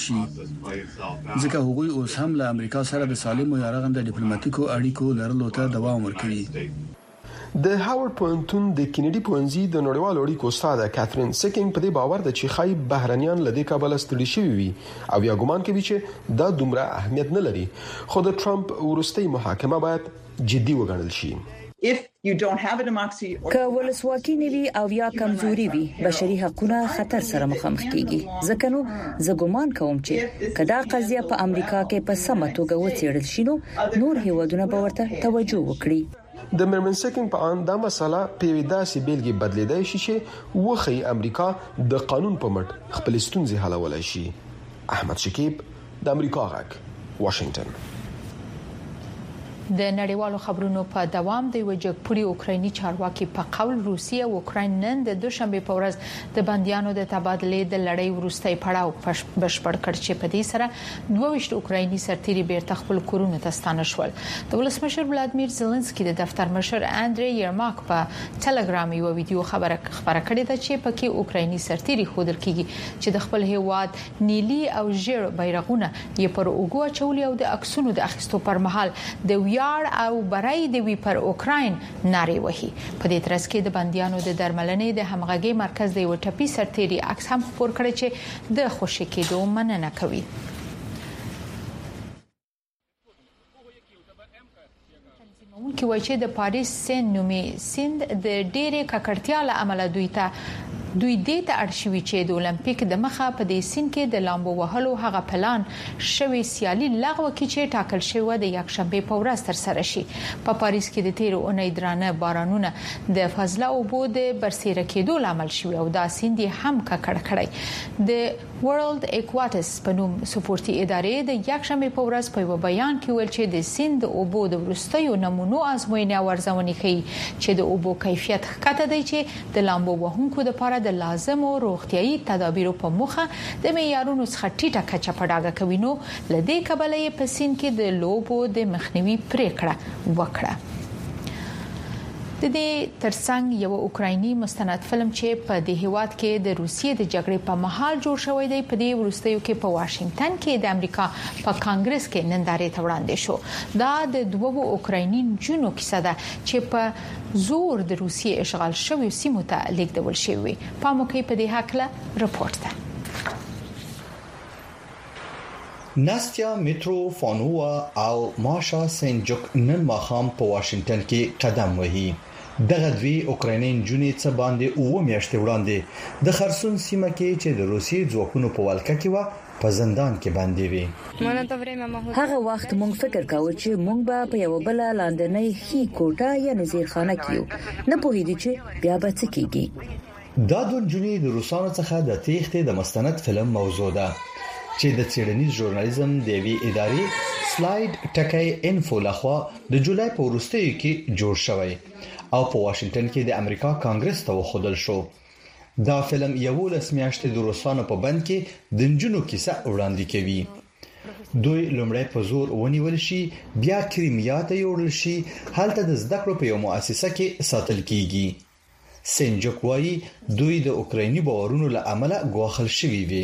شي ځکه هغوی اوس هم له امریکا سره د سالم او رغنده ډیپلوماټیکو اړیکو لرلو ته دوام ورکوي.
د هاورد پوهنتون د کینیډي پوهنځي د نړیوالو اړیکو استاد کاترین سیکینګ په دې باور ده چې خای بهرنیان لدې کابل ستړي شوي وي او یا ګمان کوي چې دا دومره اهمیت نه لري خو د ټرمپ ورستۍ محاکمه باید جدي وګڼل شي.
If you don't have a democracy
که ولسواکي نوي او یا کمزوري وي بشري حقوقونه خطر سره مخامخ کیږي. ځکه نو زه ګمان کوم چې کدا قضیه په امریکا کې په سمه توګه وڅېړل شي نو نور هیوادونه به ورته توجه وکړي.
د مرمن سیکینګ په اند دا مسله په داسې بیلګې بدلیدای شي چې وخی امریکا د قانون په مټ خپل ستونزې حلولای شي. احمد شکیب د امریکا غږ واشنگټن.
د نړیوالو خبرونو په دوام د وجګپوري اوکرایني چارواکي په قول روسیه او اوکراین نن د دوشنبه په ورځ د بنديانو د تبادله د لړۍ وروستي پړاو بشپړ کړ چې په دې سره دوه ویشت اوکرایني سرتیري بیرته خپل کورونو ته ستانه شول. د ولسمشر ولادمیر زيلنسکي د دفتر مشر اندري یرماک په ټلګرام یو ویډیو خبره خبره کړې ده چې پکې اوکرایني سرتیري خودل کیږي چې د خپل هیواد نیلی او ژیړ بیرغونه یې پر اوګو چولي او د عکسونو د اخیستو پر مهال د یار او برای د وی پر اوکراین ناري وهي. په دې ترڅ کې د بنديانو د درملنې د همغږي مرکز د یو ټپي سرتیري عکس هم خبر کړی چې د خوشی کېدو مننه کوي. کې وایي چې د پاریس سین نومي سیند د ډېرې ککړتیا له امله دوی ته دوی دې ته اړشوي چې د اولمپیک د مخه په دې سین کې د لامبو وهلو هغه پلان شوی سیالي لغوه کې چې ټاکل شوی د یک شنبه په ورځ تر سره شي. په پاریس کې د تیر اونۍ درانه بارانونه د فضله او بو د برسیره کېدو لامل شوی او دا سیند هم ککړ کړی. د ورلد ایکواتس په نوم سپورتي ادارې د یک شنبه په ورځ په یو بیان کې ویل چې د سیند او بو د ورستیو نمونو ازموینه ورزونې کوي چې د اوبو کیفیت ښکته دی چې د لامبو وهونکو لپاره د لازمو روغتيایي تدابیرو په مخه د معیارونو څخه ټیټه کچه پډاګه کوي نو لدې کبلې په سین کې د لوبو د مخنیوي پریکړه وکړه. د دې ترڅنګ یو اوکرایني مستند فلم چې په دې هیواد کې د روسیې د جګړې په مهال جوړ شوی دی په دې ورستیو کې په واشنگټن کې د امریکا په کانګرس کې نندارې ته وړاندې شو. دا د دوو اوکرایني جنو کیسه ده چې په زور د روسیې اشغال شوی سیمو ته لیږدول شوی. په موقع په دې حق رپورت ده.
ناستیا میتروفانووا او ماشا سنجوک نن ماخام په واشنگټن کې قدم وهي. دغه دوی اوکرایني جونې څه باندې اوه میاشتې وړاندې د خرسون سیمه کې چې د روسیې ځواکونو په ولکه کې و په زندان کې باندې وي.
هغه وخت مونږ فکر کاوه چې مونږ به په یو بل لاندنۍ هی کوټه یا نزیرخانه کې یو نه پوهیدو چې بیا به څه کیږي.
دا د جونې د روسانو څخه د تېښتې د مستند فلم موضوع ده. چې د څېړنیز ژورنالیزم د وی ادارې سلاید ټکای انفو لخوا د جولای په وروستیو کې جوړ شوی او په واشنگټن کې د امریکا کانګرس ته وښودل شو. دا فلم یولس میاشتې د روسانو په بند کې د نجونو کیسه وړاندې کوي. دوی لومړی په زور ونیول شي، بیا کریمیا ته یوړل شي، هلته د زده کړو په یو مؤسسه کې ساتل کیږي. سنجوک وایي دوی د اوکرایني باورونو له امله ګواښل شوي وي.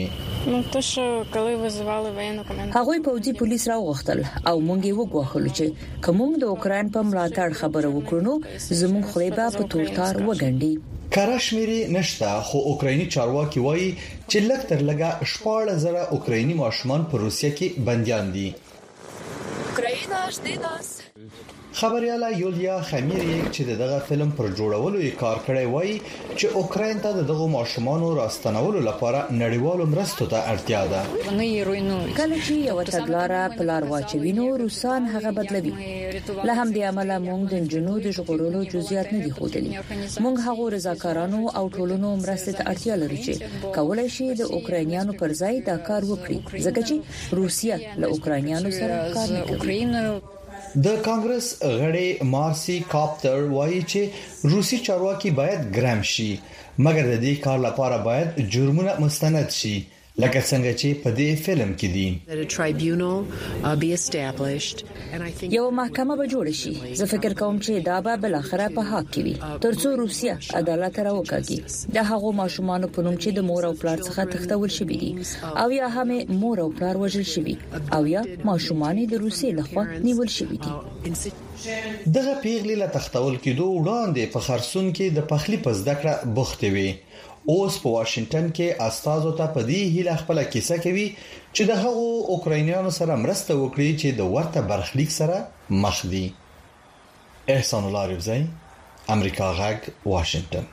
هغوی پوځي پولیس راوغختل او مونږ یې وګواښلو چې کوم د اوکراین په ملاتړ خبره وکړو زموږ خلیبه په تورتار وګڼي.
کارشمیري نشته، خو اوکرایني چارواکي وایي چې لږ تر لږه شپږ زره اوکرایني ماشومان په روسیه کې بنديان دي. خبرياله یولیا خمیری چې دغه فلم پر جوړولو یې کار کړی وایي چې اوکراین ته دغه ماشومانو راستنولو لپاره نړیوالو مرستو ته اړتیا ده.
کله چې یو تګلارې په لار واچوي نو روسان هغه بدلوي. له همدې عمله موږ د جنوب د ژغورلو جزئیات نه دي ښودلي. موږ هغه رضاکارانو او ټولنو مرستې ته اړتیا لرو چې کولای شي د اوکراینیانو پر ځای دا کار وکړي ځکه چې روسیا له اوکراینیانو سره کار نه کوي.
د کانګرس غړي مارسي کاپټر وایي چې روسي چارواکي باید ګرام شي، مګر د دې کار لپاره باید جرمونه مستند شي لکه څنګه چې په دې فلم کې دي.
یو محکمه به جوړ شي. زه فکر کوم چې دا به بل اخره په حق کې وي ترڅو روسیا عدالت راوکړي. د هغو ماشومان په نوم چې د مور او پلار څخه تښتول شوي دي او یا هم مور او پلار وژل شوي او یا ماشومان د روسي لخوا نیول شوي دي.
دغه پیغلې له تښتول کېدو وړاندې په خرسون کې د پخلی په زده کړه بوختې وي. اوس په واشنگټن کې استادو ته په دې هیله خپل کیسه کوي چې د هغو اوکراینیانو سره مرسته وکړي چې د ورته برخلیک سره مخ دي. احسان الله رفزی، امریکا غږ، واشنگټن.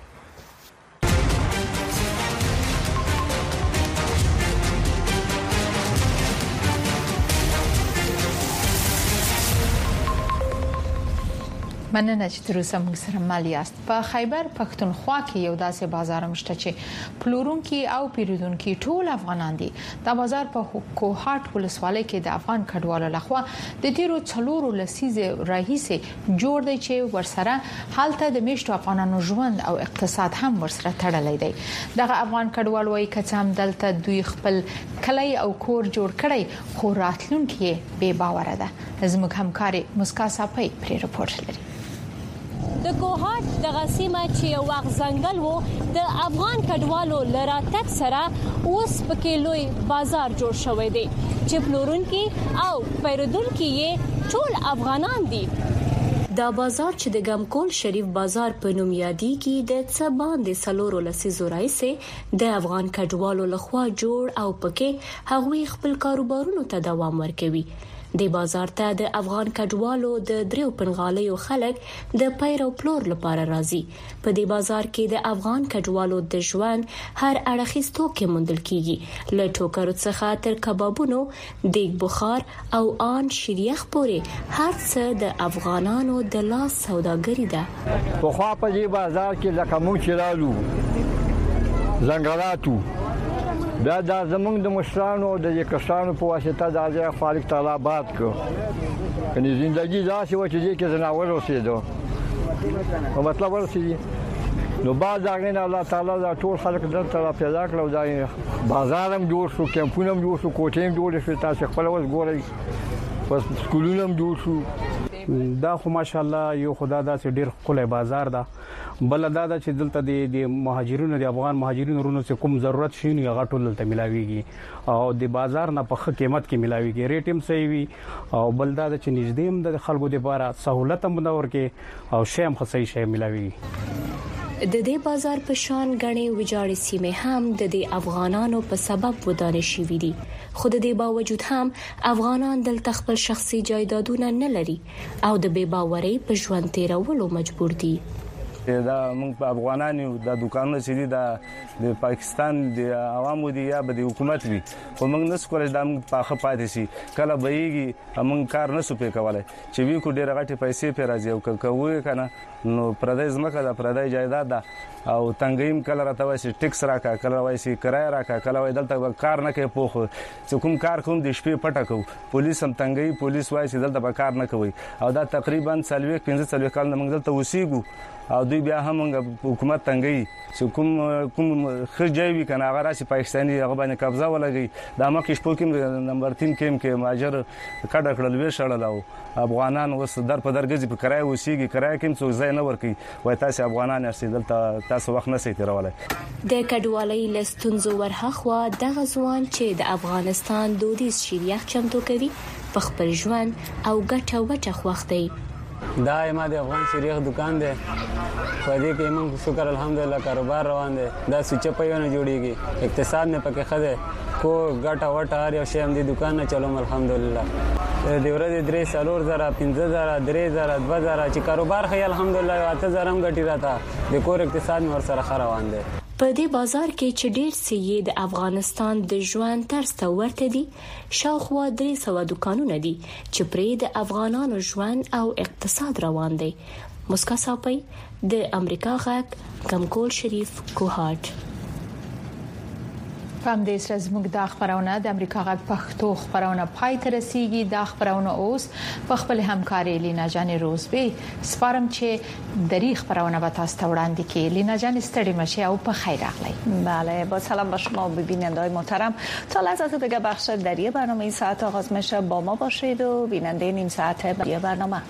مننه چې تر اوسه موږ سره مل یاست. په خیبر پښتونخوا کې یو داسې بازار مشته چې پلورونکي او پیرودونکي ټول افغانان دي. دا بازار په کوهاټ ولسوالۍ کې د افغان کډوالو لخوا د تیرو څلورو لسیزه راهیسه جوړ دی چې ورسره حالت د میشتو افغانانو ژوند او اقتصاد هم ورسره تړلی دی. دغه افغان کډوال وایي کڅام دلته دوی خپل کلی او کور جوړ کړی خو راتلونکي به باور ده. زموږ همکاري مسکا صاحب پرې رپورټ لري.
د کوهاټ د غسیمه چې یو وخت ځنګل وو د افغان کډوالو لراتک سره اوس پکې لوی بازار جوړ شوی دی چې پلورونکي او پیرودونکي یې ټول افغانان دي. دا بازار چې د ګمکول شریف بازار په نوم یادېږي د څه باندې سلورو لسیزو راځي د افغان کډوالو لخوا جوړ او پکې هغوی خپل کاروبارونو ته دوام ورکوي. د بازار ته د افغان کډوالو د دریو پنغالیو خلک د پیر او پلور لپاره راځي. په دې بازار کې د افغان کډوالو د ژوند هر اړخیز توکي موندل کیږي، له ټوکرو څخه تر کبابونو، دیګ بخار او آن شریخ پورې هر څه د افغانانو د لاس سوداګري ده.
په خوا په دې بازار کې لکه مونږ چې رالو زنګلاتو دا د زمونږ د مشرانو د کسانو په واسطه د ځای خالق تعالی آباد کو کني ژوندۍ داسې و چې دې کې زناور اوسېدو او مطلب ورسېږي نو بعد هغه نه الله تعالی دا ټول خلک دلته پیدا کړو دا بازار هم جوړ شو، کمپونه هم جوړ شو، کوټې هم جوړ شو، تاسو خپل وس ګورئ پس سکولونه هم جوړ شو.
دا خو ماشاءالله یو خدا دا چې ډیر خلای بازار ده. بل دا دا چې دلته د مهاجرینو د افغان مهاجرینو رونو څخه کوم ضرورت شي نو هغه ټول دلته ملاويږي او د بازار نه په ښه قیمت کې ملاويږي، ریټ هم صحیح وي او بل دا چې نږدې هم د خلکو لپاره سہولت هم مدور کې او شی هم صحیح شی ملاويږي.
د دې بازار په شان غني وجاړې سیمه هم د دې افغانانو په سبب ودانې شوې دي، خو د دې باوجود هم افغانان دلته خپل شخصي جایدادونه نه لري او د بے باورۍ په ژوند تیرولو مجبور دي.
دا موږ په افغانانو د دکانونو چې د د پاکستان د عوامو دی یا د حکومت وي خو موږ نس کولای دا موږ په خپاتې شي کله بهيږي موږ کار نه سو پې کولای چې وی کو ډېر غټي پیسې په راځي او کوي کنه نو پردیس مکه دا پردای جایداد ده او تنګیم کله راته وایي ټیکس راکا کله وایي کرای راکا کله وایي دلته کار نه کوي پوخ چې کوم کار کوم د شپې پټه کو پولیس هم تنګي پولیس وایي چې دلته کار نه کوي او دا تقریبا څلوي پنځه څلوي کال موږ دلته وسیګو او دوی بیا هم حکومت تنګي چې کوم کوم خرجوي کنه هغه راشي پاکستاني هغه باندې قبضه ولګي د مکه شپو کې نمبر تین کې کې ماجر کډه کړل وې شړل او افغانان وس در په درګزي په کرای وسیږي کرای کې څو ځای نه ورکی وای تاسو افغانان یې دلته تاسو وخت نه سي تیرولای
د کډوالۍ لستونزو ورهخوا د غزوان چې د افغانستان دودیز شریعه چمتو کوي په خپل ژوند او ګټه وټه خوختي
دا ما د افغان شریخ دکان دی په دې کې موږ شکر الحمدلله کاروبار روان دی دا سوچ په یو نه جوړیږي اقتصاد نه پکې خده کو ګټه وټه هر یو شی هم د دکان نه چلوم الحمدلله د ورځې درې سالور زره پنځه زره درې زره دوه زره چې کاروبار خي الحمدلله اته زره هم ګټي راته د کور اقتصاد ور سره روان دی
په دې بازار کې چې ډېر سي د افغانستان د ژوند طرز ته ورته دي شاوخوا درې سوه دکانونه دي چې پرې د افغانانو ژوند او اقتصاد روان دي. مسکا صاحب د امریکا غږ کمکول شریف کوهاټ.
پام دې سره زموږ د خبرونه د امریکا غږ پښتو خبرونه پای ته رسیدي. د خبرونه اوس په خپل همکاري لینا جان روزبي سپارم چې دری خبرونه به تاسو ته وړاندې کړي. لینا جان ستړي مشه او په خیر راغلی.
بله با سلام به شما ببیننده‌های محترم. تا لحظات دیگه بخش دری برنامه این ساعت آغاز میشه. با ما باشید و بیننده نیم ساعت برنامه